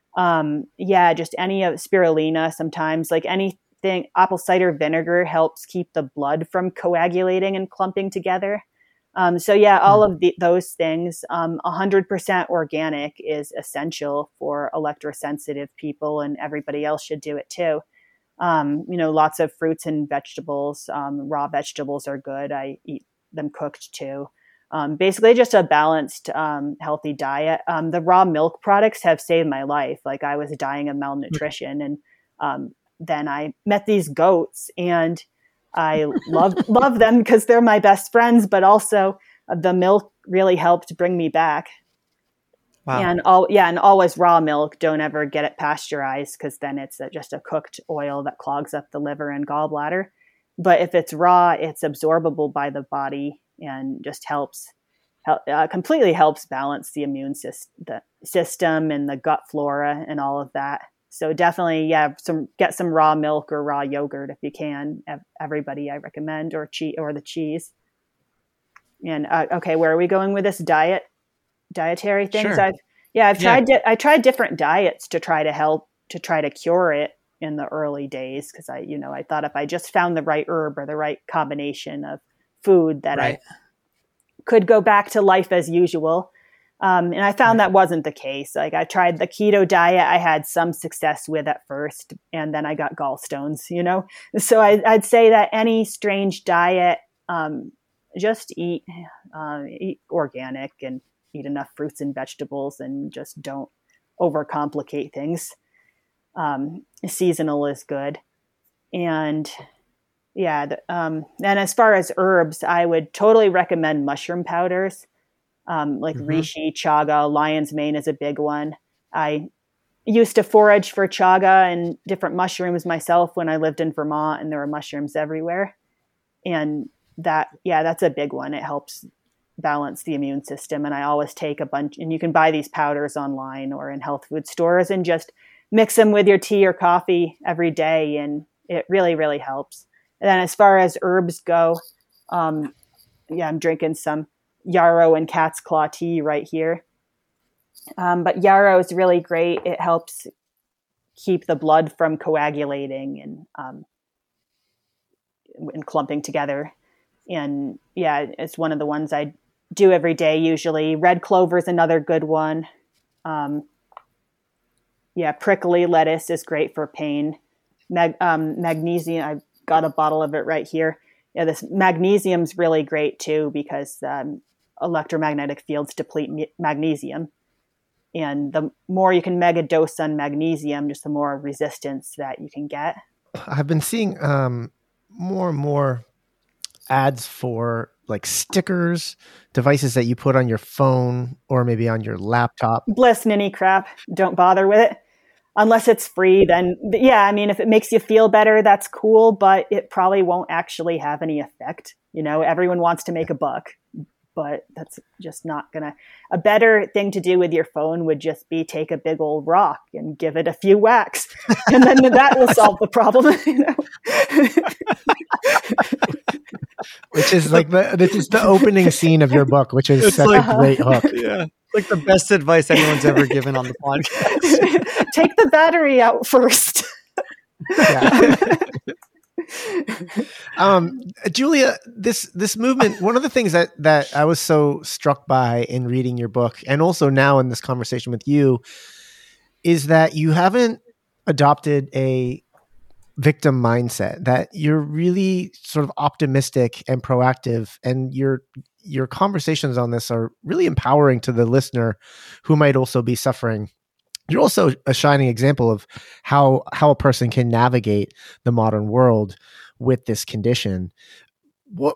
Just any of spirulina sometimes, like anything. Apple cider vinegar helps keep the blood from coagulating and clumping together. All of those things, 100% organic is essential for electrosensitive people, and everybody else should do it too. Lots of fruits and vegetables, raw vegetables are good. I eat them cooked too. Basically just a balanced, healthy diet. The raw milk products have saved my life. Like I was dying of malnutrition, and then I met these goats, and I love them because they're my best friends, but also the milk really helped bring me back. Wow. And always raw milk. Don't ever get it pasteurized, because then it's just a cooked oil that clogs up the liver and gallbladder. But if it's raw, it's absorbable by the body and just completely helps balance the immune system and the gut flora and all of that. So definitely, get some raw milk or raw yogurt if you can. Everybody, I recommend, or the cheese. And okay, where are we going with this dietary things? Sure. I tried different diets to try to cure it in the early days, because I thought if I just found the right herb or the right combination of food that I could go back to life as usual. And I found that wasn't the case. Like I tried the keto diet. I had some success with at first, and then I got gallstones, So I'd say that any strange diet, just eat organic and eat enough fruits and vegetables, and just don't overcomplicate things. Seasonal is good. And and as far as herbs, I would totally recommend mushroom powders. Like reishi, chaga, lion's mane is a big one. I used to forage for chaga and different mushrooms myself when I lived in Vermont, and there were mushrooms everywhere. And that's a big one. It helps balance the immune system. And I always take a bunch, and you can buy these powders online or in health food stores, and just mix them with your tea or coffee every day. And it really, really helps. And then as far as herbs go, I'm drinking some yarrow and cat's claw tea right here. But yarrow is really great. It helps keep the blood from coagulating and clumping together. And it's one of the ones I do every day usually. Red clover is another good one. Prickly lettuce is great for pain. Magnesium, I've got a bottle of it right here. Yeah, this magnesium's really great too, because electromagnetic fields deplete magnesium. And the more you can mega dose on magnesium, just the more resistance that you can get. I've been seeing more and more ads for like stickers, devices that you put on your phone or maybe on your laptop. Bliss mini crap. Don't bother with it. Unless it's free, then if it makes you feel better, that's cool, but it probably won't actually have any effect. Everyone wants to make a buck. but that's just not gonna. A better thing to do with your phone would just be take a big old rock and give it a few whacks, and then that will solve the problem. Which is like this is the opening scene of your book, which is such a great hook. Yeah, like the best advice anyone's ever given on the podcast. Take the battery out first. Julia, this movement, one of the things that I was so struck by in reading your book, and also now in this conversation with you, is that you haven't adopted a victim mindset, that you're really sort of optimistic and proactive, and your conversations on this are really empowering to the listener who might also be suffering. You're also a shining example of how a person can navigate the modern world with this condition. But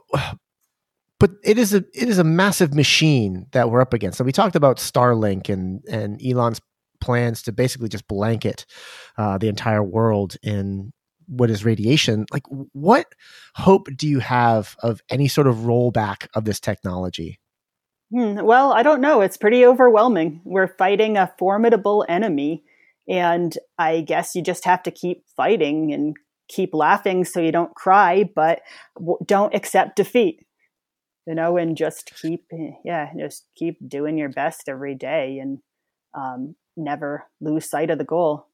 it is a massive machine that we're up against. So we talked about Starlink and Elon's plans to basically just blanket the entire world in what is radiation. Like, what hope do you have of any sort of rollback of this technology? Well, I don't know. It's pretty overwhelming. We're fighting a formidable enemy, and I guess you just have to keep fighting and keep laughing so you don't cry, but don't accept defeat, and just keep doing your best every day, and never lose sight of the goal.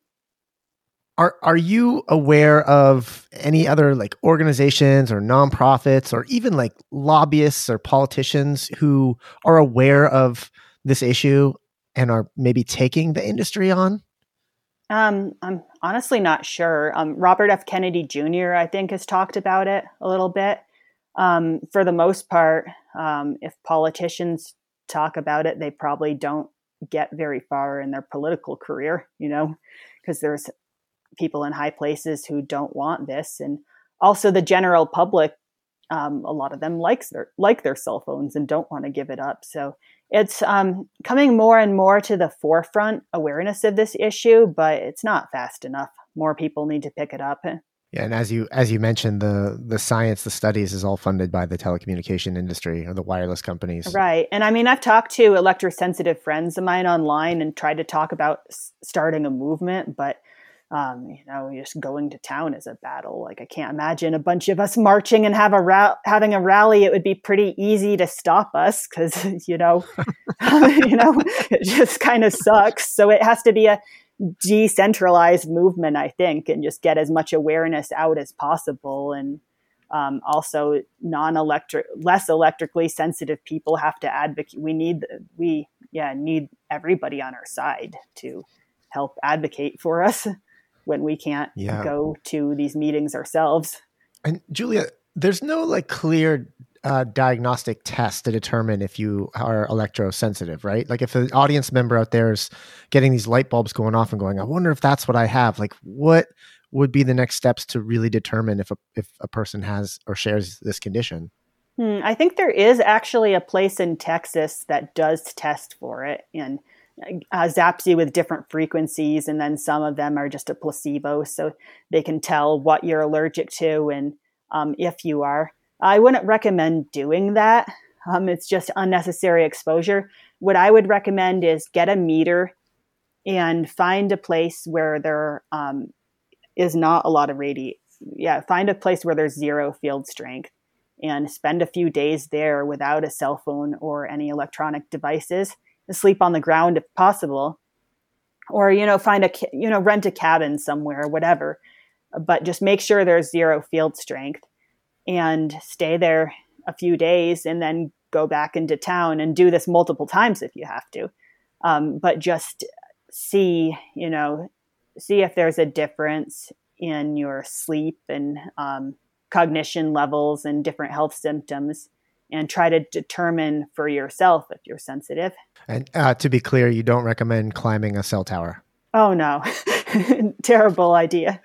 Are you aware of any other like organizations or nonprofits or even like lobbyists or politicians who are aware of this issue and are maybe taking the industry on? I'm honestly not sure. Robert F. Kennedy Jr., I think, has talked about it a little bit. For the most part, if politicians talk about it, they probably don't get very far in their political career, because there's people in high places who don't want this. And also the general public, a lot of them like their cell phones and don't want to give it up. So it's coming more and more to the forefront, awareness of this issue, but it's not fast enough. More people need to pick it up. Yeah, and as you mentioned, the science, the studies is all funded by the telecommunication industry or the wireless companies. Right. And I mean, I've talked to electrosensitive friends of mine online and tried to talk about starting a movement, but just going to town is a battle. Like, I can't imagine a bunch of us marching and having a rally. It would be pretty easy to stop us because, it just kind of sucks. So it has to be a decentralized movement, I think, and just get as much awareness out as possible. And also less electrically sensitive people have to advocate. We need everybody on our side to help advocate for us when we can't go to these meetings ourselves. And Julia, there's no like clear diagnostic test to determine if you are electrosensitive, right? Like if an audience member out there is getting these light bulbs going off and going, I wonder if that's what I have. Like, what would be the next steps to really determine if a person has or shares this condition? I think there is actually a place in Texas that does test for it and zaps you with different frequencies, and then some of them are just a placebo, so they can tell what you're allergic to and if you are. I wouldn't recommend doing that. It's just unnecessary exposure. What I would recommend is get a meter and find a place where there is not a lot of find a place where there's zero field strength and spend a few days there without a cell phone or any electronic devices. Sleep on the ground if possible, or find rent a cabin somewhere, whatever, but just make sure there's zero field strength and stay there a few days and then go back into town and do this multiple times if you have to, but just see if there's a difference in your sleep and cognition levels and different health symptoms, and try to determine for yourself if you're sensitive. And to be clear, you don't recommend climbing a cell tower. Oh, no. Terrible idea.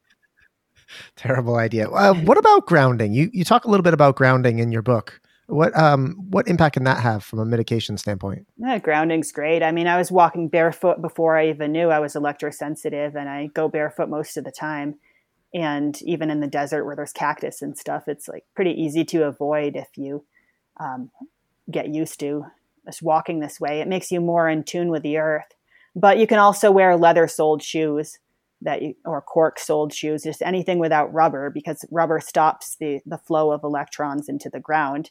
Terrible idea. What about grounding? You talk a little bit about grounding in your book. What impact can that have from a mitigation standpoint? Yeah, grounding's great. I mean, I was walking barefoot before I even knew I was electrosensitive, and I go barefoot most of the time. And even in the desert where there's cactus and stuff, it's like pretty easy to avoid if you get used to just walking this way. It makes you more in tune with the earth. But you can also wear leather-soled shoes or cork-soled shoes, just anything without rubber, because rubber stops the flow of electrons into the ground.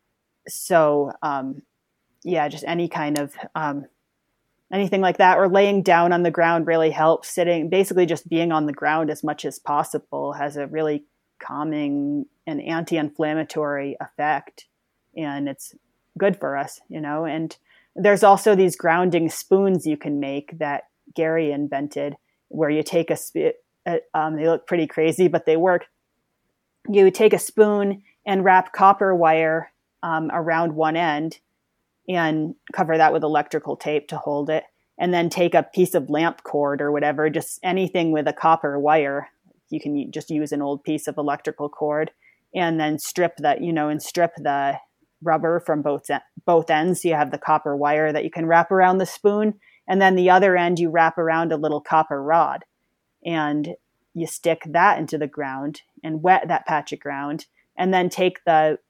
So, just any kind of anything like that, or laying down on the ground really helps. Basically just being on the ground as much as possible has a really calming and anti-inflammatory effect, and it's good for us, and there's also these grounding spoons you can make that Gary invented, where you take they look pretty crazy, but they work. You take a spoon and wrap copper wire around one end and cover that with electrical tape to hold it. And then take a piece of lamp cord or whatever, just anything with a copper wire. You can just use an old piece of electrical cord, and then strip the rubber from both ends. So you have the copper wire that you can wrap around the spoon. And then the other end, you wrap around a little copper rod, and you stick that into the ground and wet that patch of ground. And then take the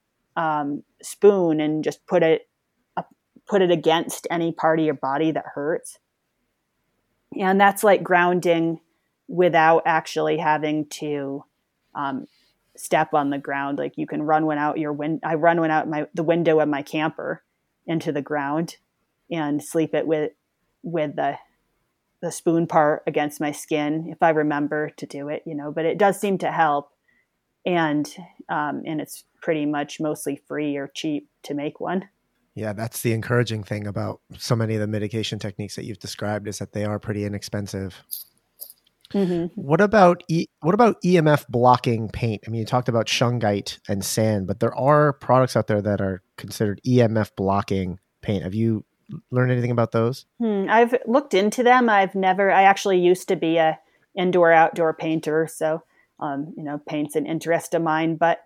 spoon and just put it against any part of your body that hurts. And that's like grounding without actually having to step on the ground. Like you can run one out I run one out the window of my camper into the ground and sleep it with the spoon part against my skin, if I remember to do it, but it does seem to help. And it's pretty much mostly free or cheap to make one. Yeah, that's the encouraging thing about so many of the mitigation techniques that you've described, is that they are pretty inexpensive. Mm-hmm. What about EMF blocking paint? I mean, you talked about shungite and sand, but there are products out there that are considered EMF blocking paint. Have you learned anything about those? I've looked into them. I actually used to be a indoor-outdoor painter, so paint's an interest of mine, but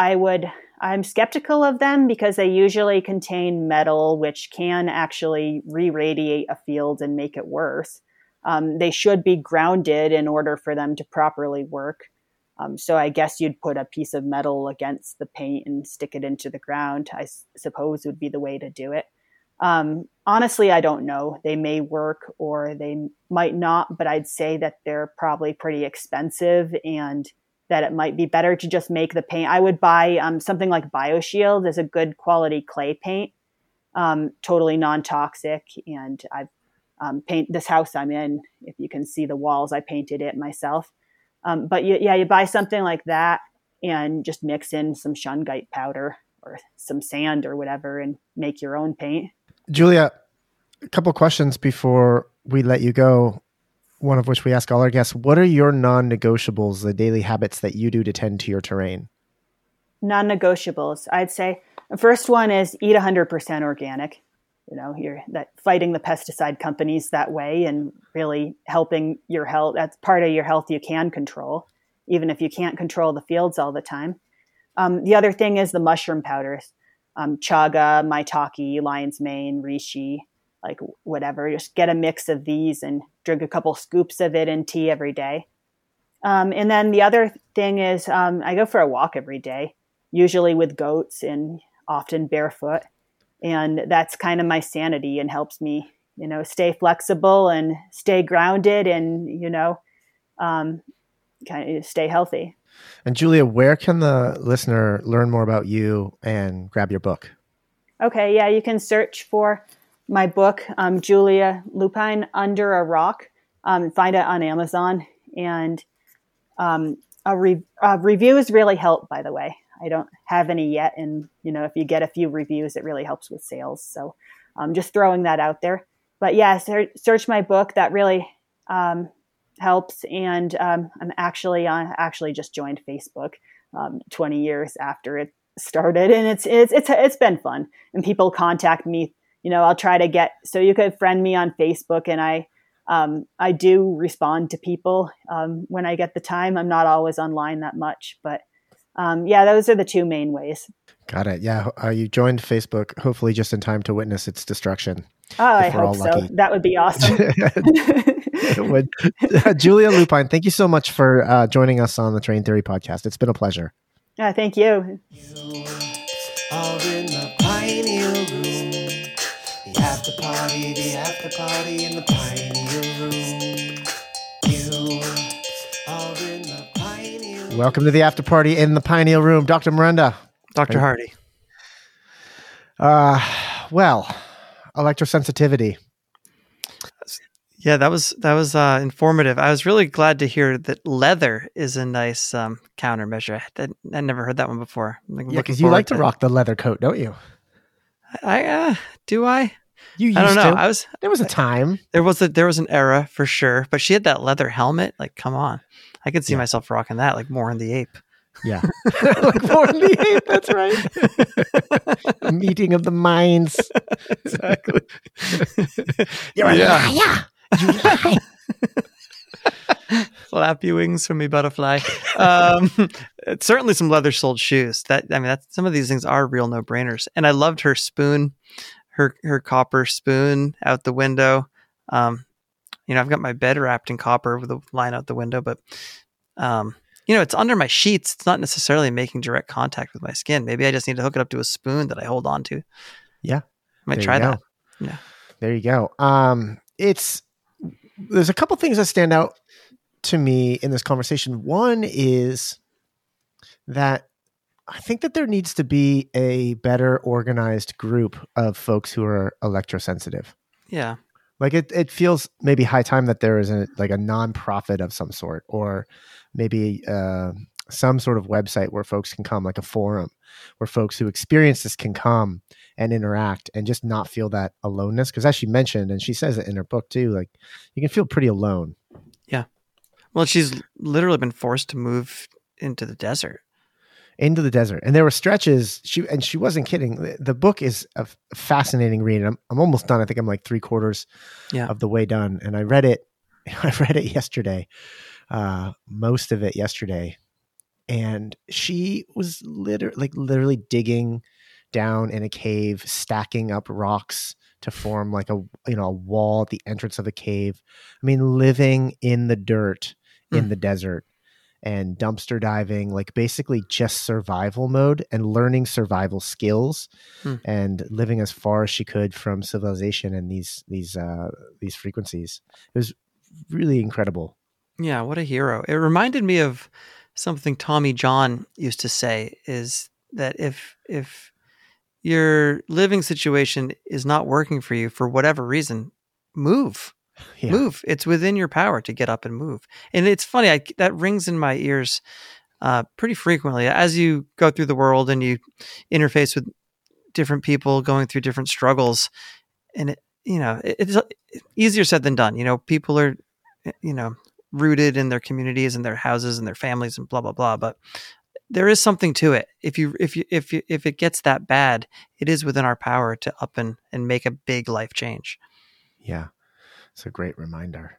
I'm skeptical of them because they usually contain metal, which can actually re-radiate a field and make it worse. They should be grounded in order for them to properly work. So I guess you'd put a piece of metal against the paint and stick it into the ground, I suppose would be the way to do it. Honestly, I don't know. They may work or they might not, but I'd say that they're probably pretty expensive and that it might be better to just make the paint. I would buy something like BioShield as a good quality clay paint, totally non-toxic. And I've paint this house I'm in. If you can see the walls, I painted it myself. But you buy something like that and just mix in some shungite powder or some sand or whatever and make your own paint. Julia, a couple questions before we let you go. One of which we ask all our guests: what are your non-negotiables, the daily habits that you do to tend to your terrain? Non-negotiables, I'd say the first one is eat 100% organic. You're fighting the pesticide companies that way and really helping your health. That's part of your health you can control, even if you can't control the fields all the time. The other thing is the mushroom powders, chaga, maitake, lion's mane, reishi, like whatever. Just get a mix of these and drink a couple scoops of it in tea every day. And then the other thing is I go for a walk every day, usually with goats and often barefoot. And that's kind of my sanity and helps me, stay flexible and stay grounded and, kind of stay healthy. And Julia, where can the listener learn more about you and grab your book? Okay, yeah, you can search for my book, Julia Lupine, Under a Rock. Find it on Amazon. And reviews really help, by the way. I don't have any yet. And, if you get a few reviews, it really helps with sales. So just throwing that out there. But yeah, search my book. That really helps. And I actually just joined Facebook 20 years after it started. And it's been fun. And people contact me. I'll try to get, so you could friend me on Facebook, and I do respond to people when I get the time. I'm not always online that much, but those are the two main ways. Got it. Yeah. You joined Facebook, hopefully just in time to witness its destruction. Oh, I hope so. Lucky. That would be awesome. Julia Lupine, thank you so much for joining us on the Terrain Theory podcast. It's been a pleasure. Thank you. pineal room. The after party in the pineal room. You are in the pineal room. Welcome to the after party in the pineal room. Dr. Miranda. Dr. Hardy. Well, electrosensitivity. Yeah, that was informative. I was really glad to hear that leather is a nice countermeasure. I never heard that one before. Yeah, because you like to rock the leather coat, don't you? Do I? You used I don't know. to. There was a time. There was an era for sure, but she had that leather helmet. Like, come on, I could see myself rocking that, like More in the Ape. Yeah, like More in the Ape. That's right. Meeting of the minds. Exactly. You're a liar. You lie. Flappy wings from me, butterfly. Certainly some leather-soled shoes. That's some of these things are real no-brainers. And I loved her spoon, her copper spoon out the window. I've got my bed wrapped in copper with a line out the window, but it's under my sheets. It's not necessarily making direct contact with my skin. Maybe I just need to hook it up to a spoon that I hold on to. Yeah, I might try that. Yeah, there you go. There's a couple things that stand out to me in this conversation. One is that I think that there needs to be a better organized group of folks who are electrosensitive. Yeah. Like it feels maybe high time that there is a nonprofit of some sort, or maybe some sort of website where folks can come, like a forum where folks who experience this can come and interact and just not feel that aloneness. Because as she mentioned, and she says it in her book too, like you can feel pretty alone. Yeah. Well, she's literally been forced to move into the desert. And there were stretches. She wasn't kidding. The book is a fascinating read. I'm almost done. I think I'm like 3/4 of the way done. And I read it yesterday, most of it yesterday. And she was literally digging down in a cave, stacking up rocks to form like a wall at the entrance of a cave. I mean, living in the dirt in the desert. And dumpster diving, like basically just survival mode and learning survival skills and living as far as she could from civilization and these frequencies. It was really incredible. Yeah, what a hero. It reminded me of something Tommy John used to say, is that if your living situation is not working for you for whatever reason, move. Yeah. Move. It's within your power to get up and move. And it's funny, that rings in my ears pretty frequently as you go through the world and you interface with different people going through different struggles. And it's easier said than done. People are, rooted in their communities and their houses and their families and blah, blah, blah. But there is something to it. If it gets that bad, it is within our power to up and make a big life change. Yeah. It's a great reminder.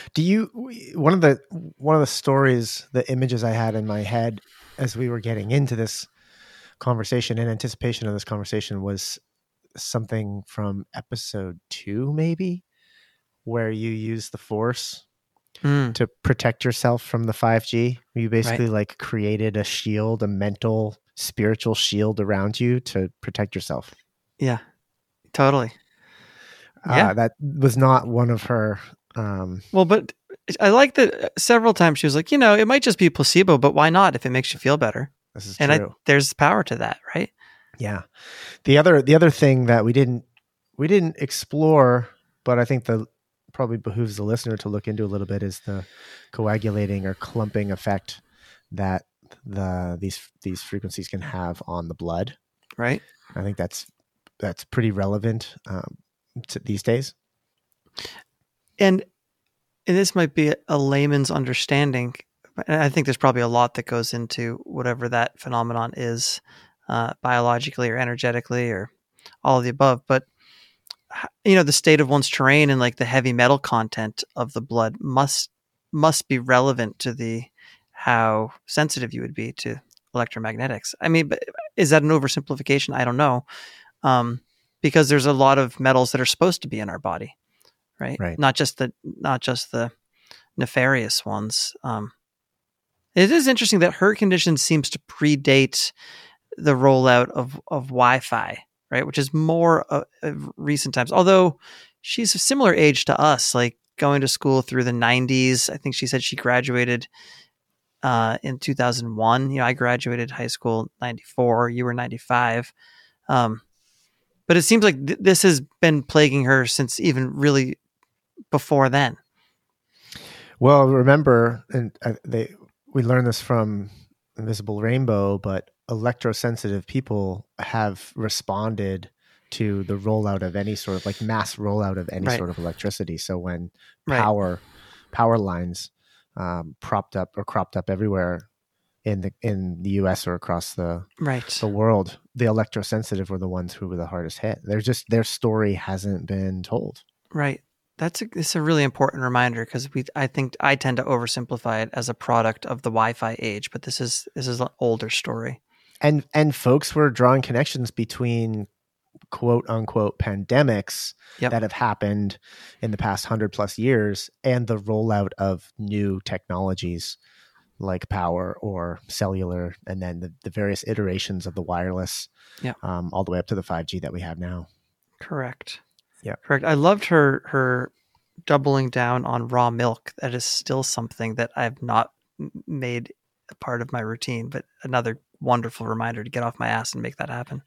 One of the stories, the images I had in my head as we were getting into this conversation, in anticipation of this conversation, was something from episode 2, maybe, where you use the Force to protect yourself from the 5G. You basically like created a shield, a mental, spiritual shield around you to protect yourself. Yeah, totally. Yeah. That was not one of her. Well, but I like that several times she was like, it might just be placebo, but why not if it makes you feel better? This is true. There's power to that, right? Yeah. The other thing that we didn't explore, but I think probably behooves the listener to look into a little bit, is the coagulating or clumping effect that these frequencies can have on the blood. Right. I think that's pretty relevant these days. And this might be a layman's understanding, and I think there's probably a lot that goes into whatever that phenomenon is, biologically or energetically or all of the above. But the state of one's terrain and like the heavy metal content of the blood must be relevant to how sensitive you would be to electromagnetics. I mean, but is that an oversimplification? I don't know. Because there's a lot of metals that are supposed to be in our body, right? Not just the nefarious ones. It is interesting that her condition seems to predate the rollout of Wi-Fi right? Which is more of recent times. Although she's a similar age to us, like going to school through the 90s. I think she said she graduated in 2001. I graduated high school 94. You were 95. But it seems like this has been plaguing her since even really before then. Well, remember, and we learned this from Invisible Rainbow, but electrosensitive people have responded to the rollout of any sort of like mass rollout of any sort of electricity. So when power lines cropped up everywhere in the US or across the world, the electrosensitive were the ones who were the hardest hit. Their story hasn't been told. Right. It's a really important reminder because I think I tend to oversimplify it as a product of the Wi-Fi age, but this is an older story. And folks were drawing connections between quote unquote pandemics that have happened in the past 100+ years and the rollout of new technologies like power or cellular, and then the various iterations of the wireless, all the way up to the 5G that we have now. Correct. Yeah. Correct. I loved her doubling down on raw milk. That is still something that I've not made a part of my routine, but another wonderful reminder to get off my ass and make that happen.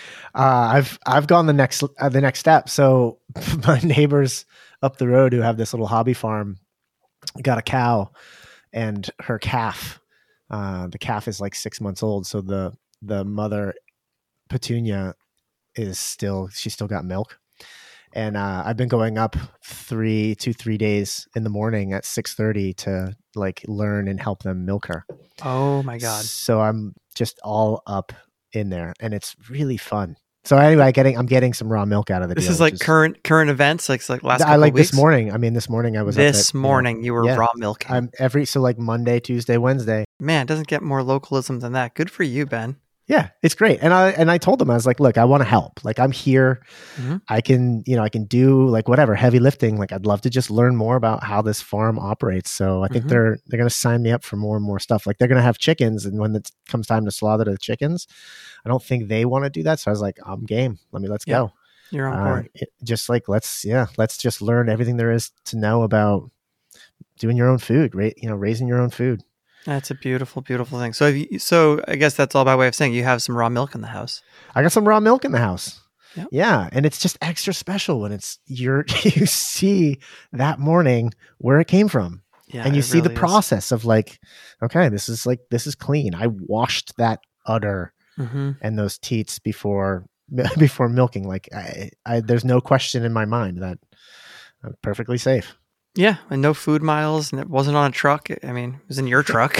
I've gone the next step. So my neighbors up the road who have this little hobby farm got a cow, and her calf, the calf is like 6 months old. So the mother Petunia she's still got milk. And I've been going up 3 days in the morning at 6:30 to like learn and help them milk her. Oh my God. So I'm just all up in there, and it's really fun. So anyway, I'm getting some raw milk out of the deal. This is like current events, like last couple I like weeks? This morning. I mean, this morning I was you were raw milking. So like Monday, Tuesday, Wednesday. Man, it doesn't get more localism than that. Good for you, Ben. Yeah, it's great. And I told them, I was like, look, I want to help. Like, I'm here. Mm-hmm. I can do like whatever heavy lifting. Like, I'd love to just learn more about how this farm operates. So I think they're going to sign me up for more and more stuff. Like, they're going to have chickens, and when it comes time to slaughter the chickens, I don't think they want to do that. So I was like, I'm game. Let's go. You're on board. Just like let's just learn everything there is to know about doing your own food, raising your own food. That's a beautiful, beautiful thing. So I guess that's all by way of saying you have some raw milk in the house. I got some raw milk in the house. Yep. Yeah. And it's just extra special when you see that morning where it came from. Yeah, and you see really the process of like, okay, this is clean. I washed that udder and those teats before milking. Like there's no question in my mind that I'm perfectly safe. Yeah, and no food miles, and it wasn't on a truck. I mean, it was in your truck.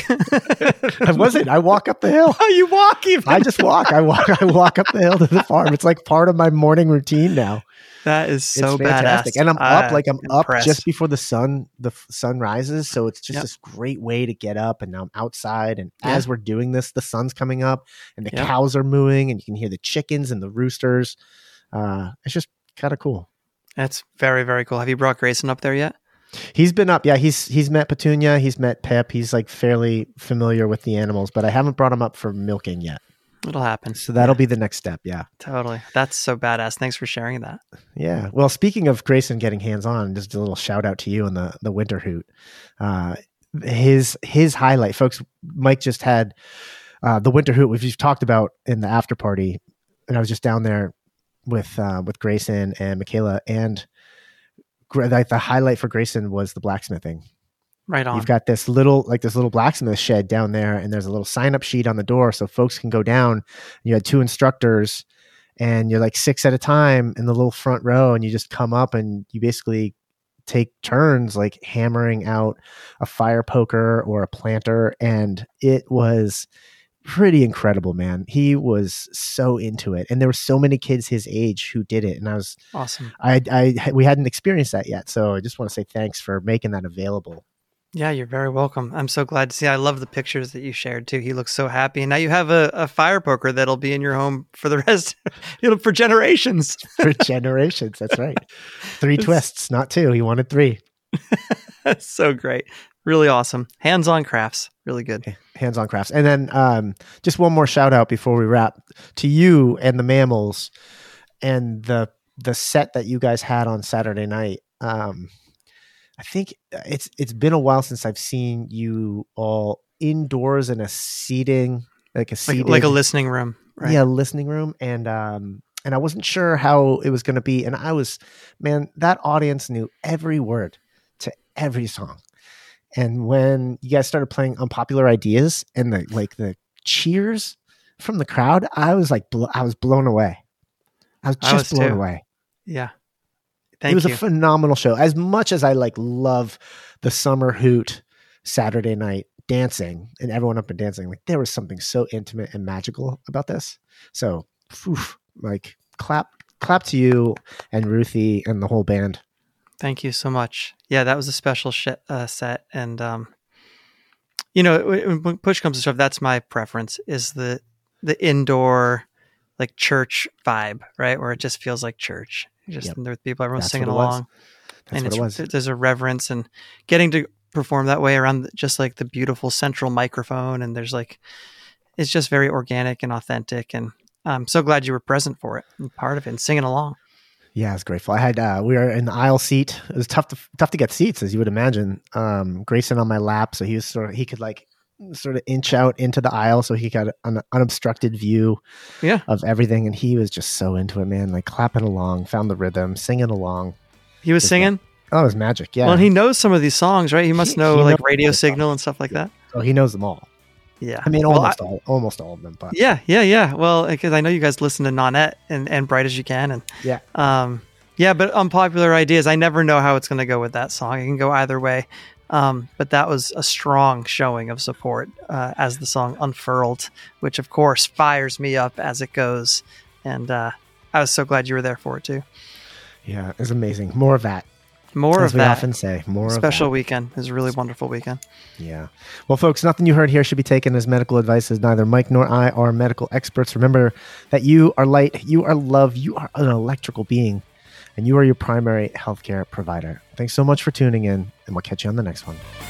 I wasn't. I walk up the hill. Oh, you walk even? I just walk. I walk up the hill to the farm. It's like part of my morning routine now. That is so fantastic. Badass. And I'm up just before the sun rises. So it's just this great way to get up. And now I'm outside. And as we're doing this, the sun's coming up and the cows are mooing, and you can hear the chickens and the roosters. It's just kind of cool. That's very, very cool. Have you brought Grayson up there yet? He's been up. Yeah, he's met Petunia. He's met Pip. He's like fairly familiar with the animals, but I haven't brought him up for milking yet. It'll happen. So that'll be the next step. Yeah, totally. That's so badass. Thanks for sharing that. Yeah. Well, speaking of Grayson getting hands-on, just a little shout out to you on the winter hoot. His highlight, folks. Mike just had the winter hoot, which we've talked about in the after party, and I was just down there with Grayson and Michaela, and the highlight for Grayson was the blacksmithing. Right on. You've got this little blacksmith shed down there, and there's a little sign up sheet on the door so folks can go down. You had 2 instructors, and you're like 6 at a time in the little front row, and you just come up and you basically take turns like hammering out a fire poker or a planter, and it was pretty incredible, man. He was so into it, and there were so many kids his age who did it, and I was awesome. We hadn't experienced that yet, so I just want to say thanks for making that available. Yeah, you're very welcome. I'm so glad to see. I love the pictures that you shared too. He looks so happy, and now you have a fire poker that'll be in your home for the rest, for generations. For generations, that's right. 3 twists, not 2. He wanted 3. That's so great. Really awesome. Hands-on crafts. Really good. Hands-on crafts. And then just one more shout out before we wrap to you and the mammals and the set that you guys had on Saturday night. I think it's been a while since I've seen you all indoors in a seating, like a listening room, right? Yeah, listening room, and I wasn't sure how it was going to be, and that audience knew every word to every song, and when you guys started playing Unpopular Ideas and the cheers from the crowd, I was blown away. I was blown away. Yeah. It was a phenomenal show. As much as I love the summer hoot Saturday night dancing and everyone up and dancing, there was something so intimate and magical about this. So, clap to you and Ruthie and the whole band. Thank you so much. Yeah, that was a special set. And, when push comes to shove, that's my preference, is the indoor, church vibe, right? Where it just feels like church. There with people, everyone's singing along. There's a reverence, and getting to perform that way around just the beautiful central microphone. And there's it's just very organic and authentic. And I'm so glad you were present for it and part of it and singing along. Yeah, I was grateful. I had we were in the aisle seat. It was tough to get seats, as you would imagine. Grayson on my lap, so he could sort of inch out into the aisle, so he got an unobstructed view of everything. And he was just so into it, man. Clapping along, found the rhythm, singing along. He was singing. Oh, it was magic. Yeah. Well, and he knows some of these songs, right? He must know Radio Signal and stuff like that. Oh, he knows them all. Yeah. I mean, almost all of them. But yeah. Well, because I know you guys listen to Nonette and Bright As You Can. And but Unpopular Ideas, I never know how it's going to go with that song. It can go either way. But that was a strong showing of support as the song unfurled, which of course fires me up as it goes. And I was so glad you were there for it too. Yeah, it was amazing. More of that. As we often say, more special weekend. It was a really wonderful weekend. Yeah. Well, folks, nothing you heard here should be taken as medical advice, as neither Mike nor I are medical experts. Remember that you are light, you are love, you are an electrical being, and you are your primary healthcare provider. Thanks so much for tuning in, and we'll catch you on the next one.